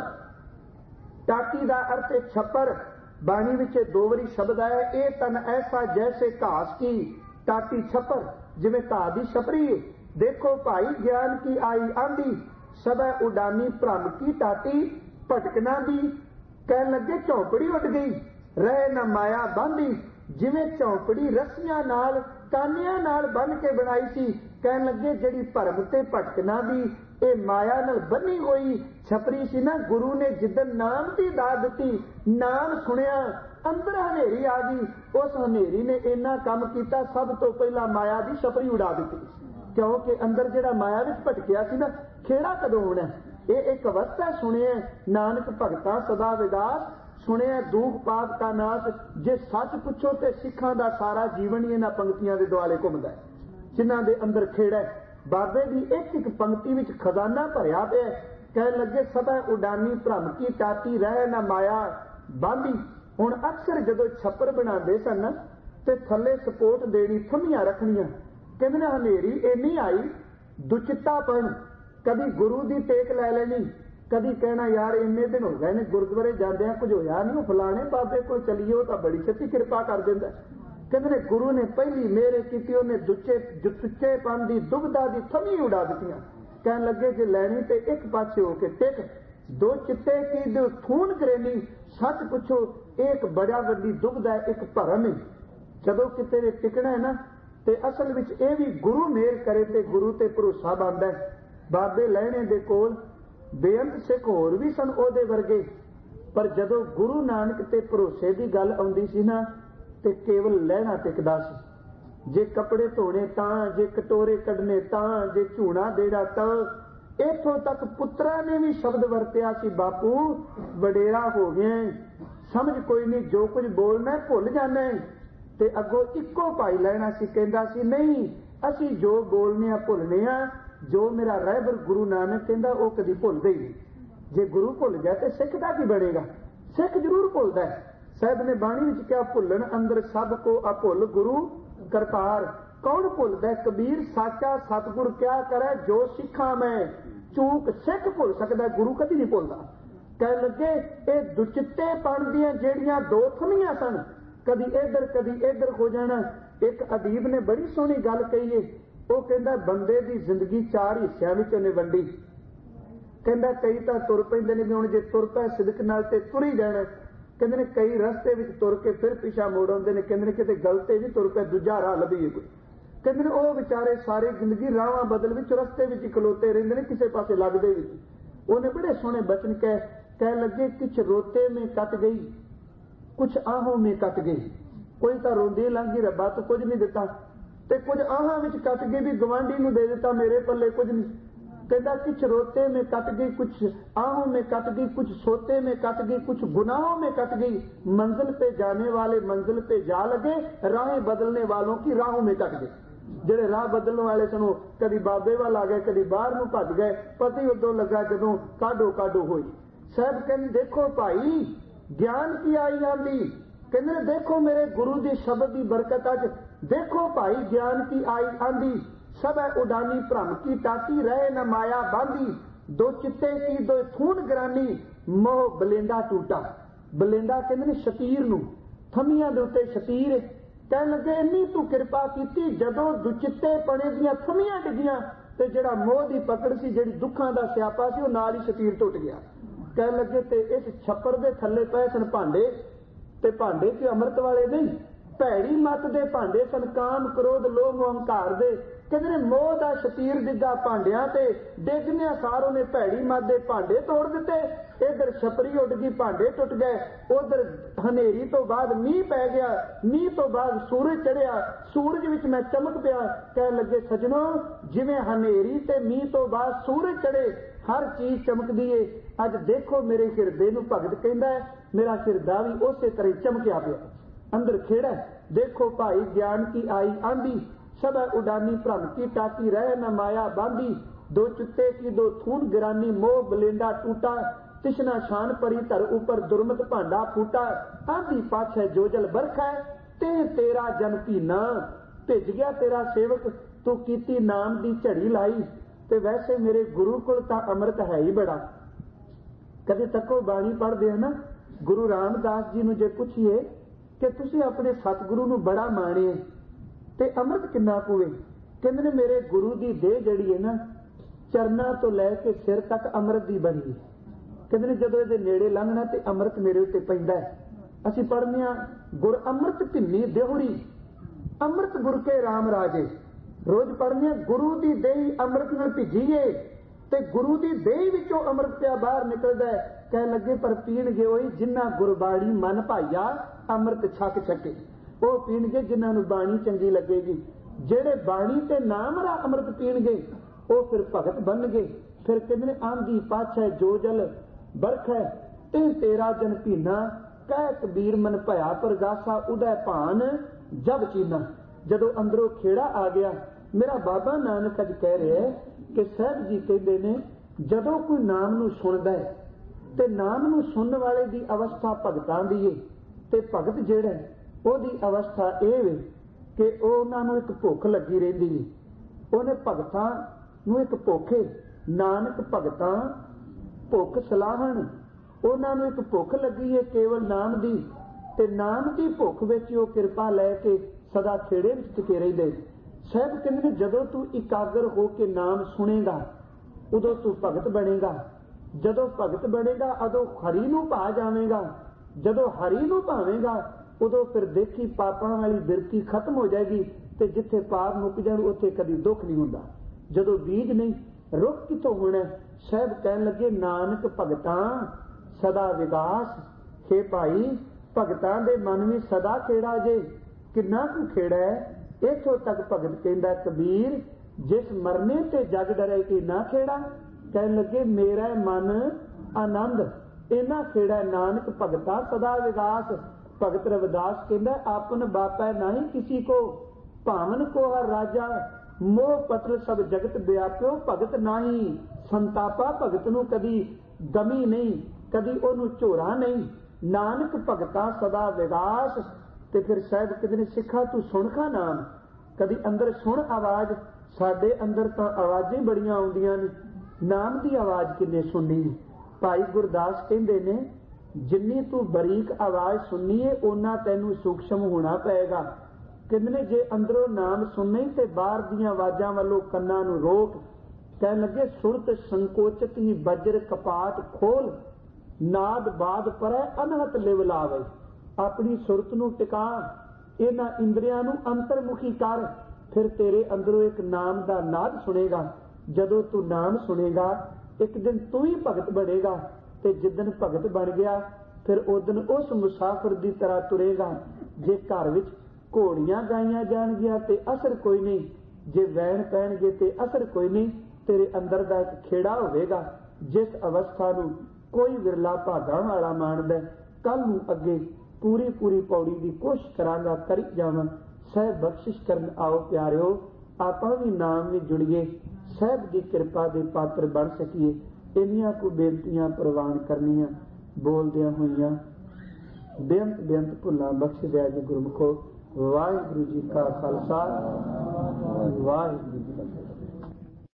ਟਾਟੀ ਦਾ ਅਰਥ ਹੈ ਛੱਪਰ। ਬਾਣੀ ਵਿੱਚ ਦੋ ਵਾਰੀ ਸ਼ਬਦ ਆਇਆ, ਇਹ ਤਨ ਐਸਾ ਜੈਸੇ ਘਾਸ ਕੀ ਟਾਟੀ ਛੱਪਰ, ਜਿਵੇਂ ਘਾਹ ਦੀ ਛਪਰੀ। ਦੇਖੋ ਭਾਈ ਗਿਆਨ ਕੀ ਆਈ ਆਂਦੀ ਸਦਾ ਉਡਾਨੀ ਭ੍ਰਮ ਕੀ ਟਾਟੀ, ਭਟਕਣਾ ਦੀ। ਕਹਿਣ ਲੱਗੇ ਝੌਂਪੜੀ ਉੱਡ ਗਈ, ਰਹੇ ਨਾ ਮਾਇਆ ਬਾਂਦੀ। ਜਿਵੇਂ ਝੌਂਪੜੀ ਰੱਸੀਆਂ ਨਾਲ ਕਾਨਿਆਂ ਨਾਲ ਬੰਨ ਕੇ ਬਣਾਈ ਸੀ, ਕਹਿਣ ਲੱਗੇ ਜਿਹੜੀ ਭਰਮ ਤੇ ਭਟਕਣਾ ਦੀ ਇਹ ਮਾਇਆ ਨਾਲ ਬੰਨੀ ਹੋਈ ਛਪਰੀ ਸੀ ਨਾ, ਗੁਰੂ ਨੇ ਜਿੱਦਣ ਨਾਮ ਦੀ ਦਾਤ ਦਿੱਤੀ, ਨਾਮ ਸੁਣਿਆ, ਅੰਦਰ ਹਨੇਰੀ ਆ ਗਈ। ਉਸ ਹਨੇਰੀ ਨੇ ਇੰਨਾ ਕੰਮ ਕੀਤਾ, ਸਭ ਤੋਂ ਪਹਿਲਾਂ ਮਾਇਆ ਦੀ ਛਪਰੀ ਉਡਾ ਦਿੱਤੀ। ਕਿਉਂਕਿ ਅੰਦਰ ਜਿਹੜਾ ਮਾਇਆ ਵਿੱਚ ਭਟਕਿਆ ਸੀ ਨਾ, ਖੇੜਾ ਕਦੋਂ ਹੋਣਾ? ਇਹ ਇੱਕ ਅਵਸਥਾ ਸੁਣਿਆ ਨਾਨਕ ਭਗਤਾ ਸਦਾ ਵਿਦਾਸ, ਸੁਣਿਆ ਦੁਖ ਪਾਪ ਦਾ ਨਾਸ਼। ਜੇ ਸੱਚ ਪੁੱਛੋ ਤੇ ਸਿੱਖਾਂ ਦਾ ਸਾਰਾ ਜੀਵਨ ਹੀ ਇਹਨਾਂ ਪੰਕਤੀਆਂ ਦੇ ਦੁਆਲੇ ਘੁੰਮਦਾ ਹੈ, ਜਿਨ੍ਹਾਂ ਦੇ ਅੰਦਰ ਖੇੜਾ। ਬਾਬੇ ਦੀ ਇੱਕ ਇੱਕ ਪੰਕਤੀ ਵਿੱਚ ਖਜ਼ਾਨਾ ਭਰਿਆ ਪਿਆ। ਕਹਿਣ ਲੱਗੇ ਸਦਾ ਉਡਾਨੀ ਭ੍ਰਮ ਕੀ ਟਾਟੀ ਰਹਿ ਨਾ ਮਾਇਆ ਬਾਂਦੀ। ਹੁਣ ਅਕਸਰ ਜਦੋਂ ਛੱਪਰ ਬਣਾਉਂਦੇ ਸਨ ਤੇ ਥੱਲੇ ਸਪੋਰਟ ਦੇਣੀ, ਥੰਮੀਆਂ ਰੱਖਣੀਆਂ। ਕਹਿੰਦੇ ਨੇ ਹਨੇਰੀ ਇੰਨੀ ਆਈ ਦੁਚਿੱਤਾਪਣ, ਕਦੀ ਗੁਰੂ ਦੀ ਟੇਕ ਲੈ ਲੈਣੀ, ਕਦੀ ਕਹਿਣਾ ਯਾਰ ਇੰਨੇ ਦਿਨ ਹੋ ਗਏ ਨੇ ਗੁਰਦੁਆਰੇ ਜਾਂਦਿਆਂ ਕੁਝ ਹੋਇਆ ਨਹੀਂ, ਉਹ ਫਲਾਣੇ ਬਾਬੇ ਕੋਲ ਚੱਲੀਏ ਉਹ ਤਾਂ ਬੜੀ ਛੇਤੀ ਕਿਰਪਾ ਕਰ ਦਿੰਦਾ। ਕਹਿੰਦੇ ਨੇ ਗੁਰੂ ਨੇ ਪਹਿਲੀ ਮਿਹਰ ਕੀਤੀ, ਉਹਨੇ ਸੁੱਚੇਪਨ ਦੀ ਦੁਬਦਾ ਦੀ ਥੰਮੀ ਉਡਾ ਦਿੱਤੀਆਂ। ਕਹਿਣ ਲੱਗੇ ਜੇ ਲੈਣੀ ਤੇ ਇੱਕ ਪਾਸੇ ਹੋ ਕੇ ਟਿਕ, ਦੋ ਚਿੱਟੇ ਕੀ ਦਿਲ ਥੂਨ ਕਰੇਨੀ। ਸੱਚ ਪੁੱਛੋ ਇੱਕ ਬੜਾ ਵੱਡੀ ਦੁਬਦਾ ਹੈ, ਇੱਕ ਭਰਮ ਹੈ। ਜਦੋਂ ਕਿਤੇ ਨੇ ਟਿਕਣਾ ਹੈ ਨਾ ਤੇ ਅਸਲ ਵਿੱਚ ਇਹ ਵੀ ਗੁਰੂ ਮਿਹਰ ਕਰੇ ਤੇ ਗੁਰੂ ਤੇ ਭਰੋਸਾ ਬਣਦਾ। ਬਾਬੇ ਲਹਿਣੇ ਦੇ ਕੋਲ ਬੇਅੰਤ ਸਿੱਖ ਹੋਰ ਵੀ ਸਨ ਉਹਦੇ ਵਰਗੇ, ਪਰ ਜਦੋਂ ਗੁਰੂ ਨਾਨਕ ਤੇ ਭਰੋਸੇ ਦੀ ਗੱਲ ਆਉਂਦੀ ਸੀ ਨਾ ਤੇ ਕੇਵਲ ਲਹਿਣਾ ਟਿਕਦਾ ਸੀ। ਜੇ ਕੱਪੜੇ ਧੋਣੇ ਤਾਂ, ਜੇ ਕਟੋਰੇ ਕੱਢਣੇ ਤਾਂ, ਜੇ ਝੂਣਾ ਦੇਣਾ ਤਾਂ। ਇੱਥੋਂ ਤੱਕ ਪੁੱਤਰਾਂ ਨੇ ਵੀ ਸ਼ਬਦ ਵਰਤਿਆ ਸੀ, ਬਾਪੂ ਵਡੇਰਾ ਹੋ ਗਿਆ, ਸਮਝ ਕੋਈ ਨਹੀਂ, ਜੋ ਕੁਝ ਬੋਲਣਾ ਭੁੱਲ ਜਾਣਾ। ਤੇ ਅੱਗੋਂ ਇੱਕੋ ਭਾਈ ਲੈਣਾ ਸੀ, ਕਹਿੰਦਾ ਸੀ ਨਹੀਂ ਅਸੀਂ जो बोलने भुलने जो मेरा रहबर गुरु नानक कहता वो कभी भुलते ही नहीं। जे गुरु भुल गया तो सिख का की बनेगा? सिख जरूर भुलता है। साहब ने बाणी विच क्या भुलन अंदर सब को अभुल गुरु करतार। कौन भुलता है? कबीर साचा सतगुर क्या करे जो सिखा मैं चूक सिख भुल सकता, गुरु कभी नहीं भुलता। कह लगे ये दुचित्तेपन दियां जेड़ियां दो थमियां सन, कभी इधर हो जाना। एक अदीब ने बड़ी सोहनी गल कही है, वो कहता बंदे की जिंदगी 4 हिस्सों में उन्हें वंडी। कहता कई तो तुर पैंदे ने, हुण जे तुर पै सिदक नाल ते तुर ही जाना। कहते ने कई रस्ते विच तुर के फिर पिछा मोड़ आउंदे ने, कहते ने किते गलते नहीं तुर पै दूजा राह लभीए कोई। कहते ने वो बेचारे सारी जिंदगी राहां बदल विच रस्ते विच खलोते रहिंदे ने, किसे पासे लगदे भी नहीं। उन्हें बड़े सोहने बचन कह लगे कुछ रोते में कट गई कुछ आहों में कट गई। कोई तो रोंदी लंघ गई रब्बा तो कुछ नहीं दिता, ते कुछ आहां विच कट गई भी गवांढी नूं दे दिता मेरे पल्ले कुछ नहीं। कहता कुछ रोते में कट गई कुछ आहों में कट गई कुछ सोते में कट गई कुछ गुनाहों में कट गई। मंजिल पे जाने वाले मंजिल पे जा लगे, राहें बदलने वालों की राहों में कट गए। जेड़े राह बदलने वाले सनो कभी बाबे वाल आ गए, कभी बाहर नूं भज गए, पता ही उदों लगा जदों काडो काडो होई। साहब कहते देखो भाई ज्ञान की आई आंदी, कहते देखो मेरे गुरु दी शब्द की बरकत अज देखो भाई ज्ञान की आई आंदी। सब है उडानी भ्रम की टाटी रहे न माया बांधी, दो चित्ते की दो थून ग्रानी मोह बलेंदा टूटा। बलेंदा कहते शतीर नूं, थमियां दे उत्ते शतीर। कह लगे इन्नी तू कृपा की जदों दुचित्ते पने दियां थमियां डिगियां ते जिहड़ा मोह दी पकड़ सी जिहड़ी दुखां दा स्यापा सी वो नाल ही शतीर टुट गया। कह लगे ते इस छप्पर दे थल्ले पए सन भांडे, ते भांडे कि अमृत वाले नहीं, भैड़ी मत दे भांडे सन काम क्रोध लोभ अहंकार दे। कहते मोह दा शतीर डिग्गा भांडियां ते डिगने सारों ने भैड़ी मत दे भांडे तोड़ दिते। इधर छपरी उड़ गई भांडे टुट गए, उधर हनेरी तो बाद मीह पै गया, मीह तो बाद सूरज चढ़िया, सूरज विच मैं चमक पिया। कह लगे सजनों जिवें हनेरी ते मीह तो बाद सूरज चढ़े हर चीज चमकदी है। अज देखो मेरे हिरदे नूं भगत कहंदा है मेरा हिरदा भी उसे तरह चमकिया पिया, अंदर खेड़ा है। देखो भाई ज्ञान की आई आंधी, सब उडानी भ्रम की टाकी रहे न माया बांधी, दो चुत्ते की दो थून गिरानी मोह बलेंदा टूटा, तिश्ना शान परी धर ऊपर दुर्मत भांडा फूटा, आंधी पाछे जोजल बरखा ते तेरा जन पीना, भिज गया तेरा सेवक तू कीती नाम दी झड़ी लाई। ते वैसे मेरे गुरु कोल तां अमृत है ही बड़ा। कदे तको बाणी पढ़दे ना गुरु रामदास जी नूं जे पुछिए कि तुसीं अपने सतगुरु नूं बड़ा माणिए ते अमृत किन्ना कुवे, कहंदे ने मेरे गुरु दी देह जिहड़ी है ना चरना तो लैके सिर तक अमृत दी बनी है। कहंदे ने जदों इहदे नेड़े लंघना ते अमृत मेरे उत्ते पैंदा है। असीं पढ़ने आ गुर अमृत भिन्नी देहुरी अमृत गुर के राम राजे, रोज पढ़ने गुरु दी देही अमृत नाल भिजीए ते गुरु दी देही विचों अमृत पिया बाहर निकलदा है। कह लगे पर पीणगे ओही जिन्ना गुरबाणी मन भाईया अमृत छक छके, वो पीणगे जिन्हां नूं बाणी चंगी लगेगी। जेड़े बाणी ते नाम रा अमृत पीणगे वो फिर भगत बनगे। फिर कहंदे आंधी पाछे जो जल बरखै ते तेरा जन पीना, कह कबीर मन भया परगासा उदय भान जब चीना। जदों अंदरों खेड़ा आ गया मेरा बाबा नानक अज कह रहा है कि साहब जी कहते ने जदों कोई नाम नूं सुणदा है ते नाम नूं सुनने वाले दी अवस्था भगतां दी है ते भगत जिहड़ा है ओदी अवस्था इह वे कि उन्हां नूं एक भुख लगी रहिंदी है। उहने भगतां नूं एक भुख है, नानक भगतां भुख सलाहण, उन्हां नूं एक भुख लगी है केवल नाम दी ते नाम दी भुख विच ओह किरपा लैके सदा खेड़े विच टिके रहिंदे। साहब कहंदे जदों तू इकागर हो के नाम सुनेगा उदों तू भगत बनेगा, जदों भगत बनेगा उदों हरि नूं भा जावेगा, जदों हरि नूं भावेगा उदों फिर देखी पापां वाली बिरती खत्म हो जाएगी ते जिथे पाप मुक जाण उत्थे कदी दुख नहीं हुंदा। जदों बीज नहीं रुख किथों होना। साहब कहन लगे नानक भगतां सदा विकास, हे भाई भगतां दे मन में सदा खेड़ा जे, किन्ना कु खेड़ा है। इथों तक भगत कहंदा कबीर जिस मरने ते जग डरे इना खेड़ा। कहन लगे मेरा मन आनंद इना खेड़ा नानक भगता सदा विकास। भगत रविदास कहंदा आपन बापै नहीं किसी को, भावन को हर राजा मोह पतल सब जगत व्याप्यो भगत नाही संतापा। भगत नूं कदी गमी नहीं, कदी ओनू झोरा नहीं। नानक भगता सदा विगास। ते फिर साहब कहते ने सिखा तू सुन खा नाम, कदी अंदर सुन आवाज। साडे अंदर तां आवाज़ां बड़ियां आउंदियां ने, नाम की आवाज़ किन्ने सुननी। भाई गुरदास कहते ने जिन्नी तू बरीक आवाज़ सुननी है उन्ना तैनू सूक्ष्म होना पएगा। कहते ने जे अंदरों नाम सुनने ते बाहर दीयां आवाज़ां वालों कन्नां नूं रोक। कहन लगे सुरत संकोचत ही वज्र कपाट खोल, नाद बाद परै अनहत लिव लावे। अपनी सुरत नूं टिका, इन्हां इंद्रियां नूं अंतर्मुखी कर। फिर तेरे अंदरों एक नाम दा नाद सुनेगा। जदों तू नाम सुनेगा एक दिन तू ही भगत बनेगा। ते जिदन भगत बन गया फिर उदन उस मुसाफिर की तरह तुरेगा। जे घर विच घोड़ियां गाइयां जाणगियां ते असर कोई नहीं, जे वैन पैणगे ते असर कोई नहीं। तेरे अंदर दा एक खेड़ा होवेगा जिस अवस्था नूं कोई विरला भागां वाला माणदा। कल नूं अगे पूरी पूरी पौड़ी की कोशिश करांगा, करी जावां। साहब बख्शिश करन आओ प्यारिओ, आपां भी नाम में जुड़िए, साहब की कृपा के पात्र बन सकीए। इन्नियां को बेनतियां प्रवान करनियां बोलदियां होइयां बेअंत बेअंत भुल्लां बख्श दिया जी गुरमुखो। वाहिगुरू जी का खालसा, वाहिगुरू जी की फतेह।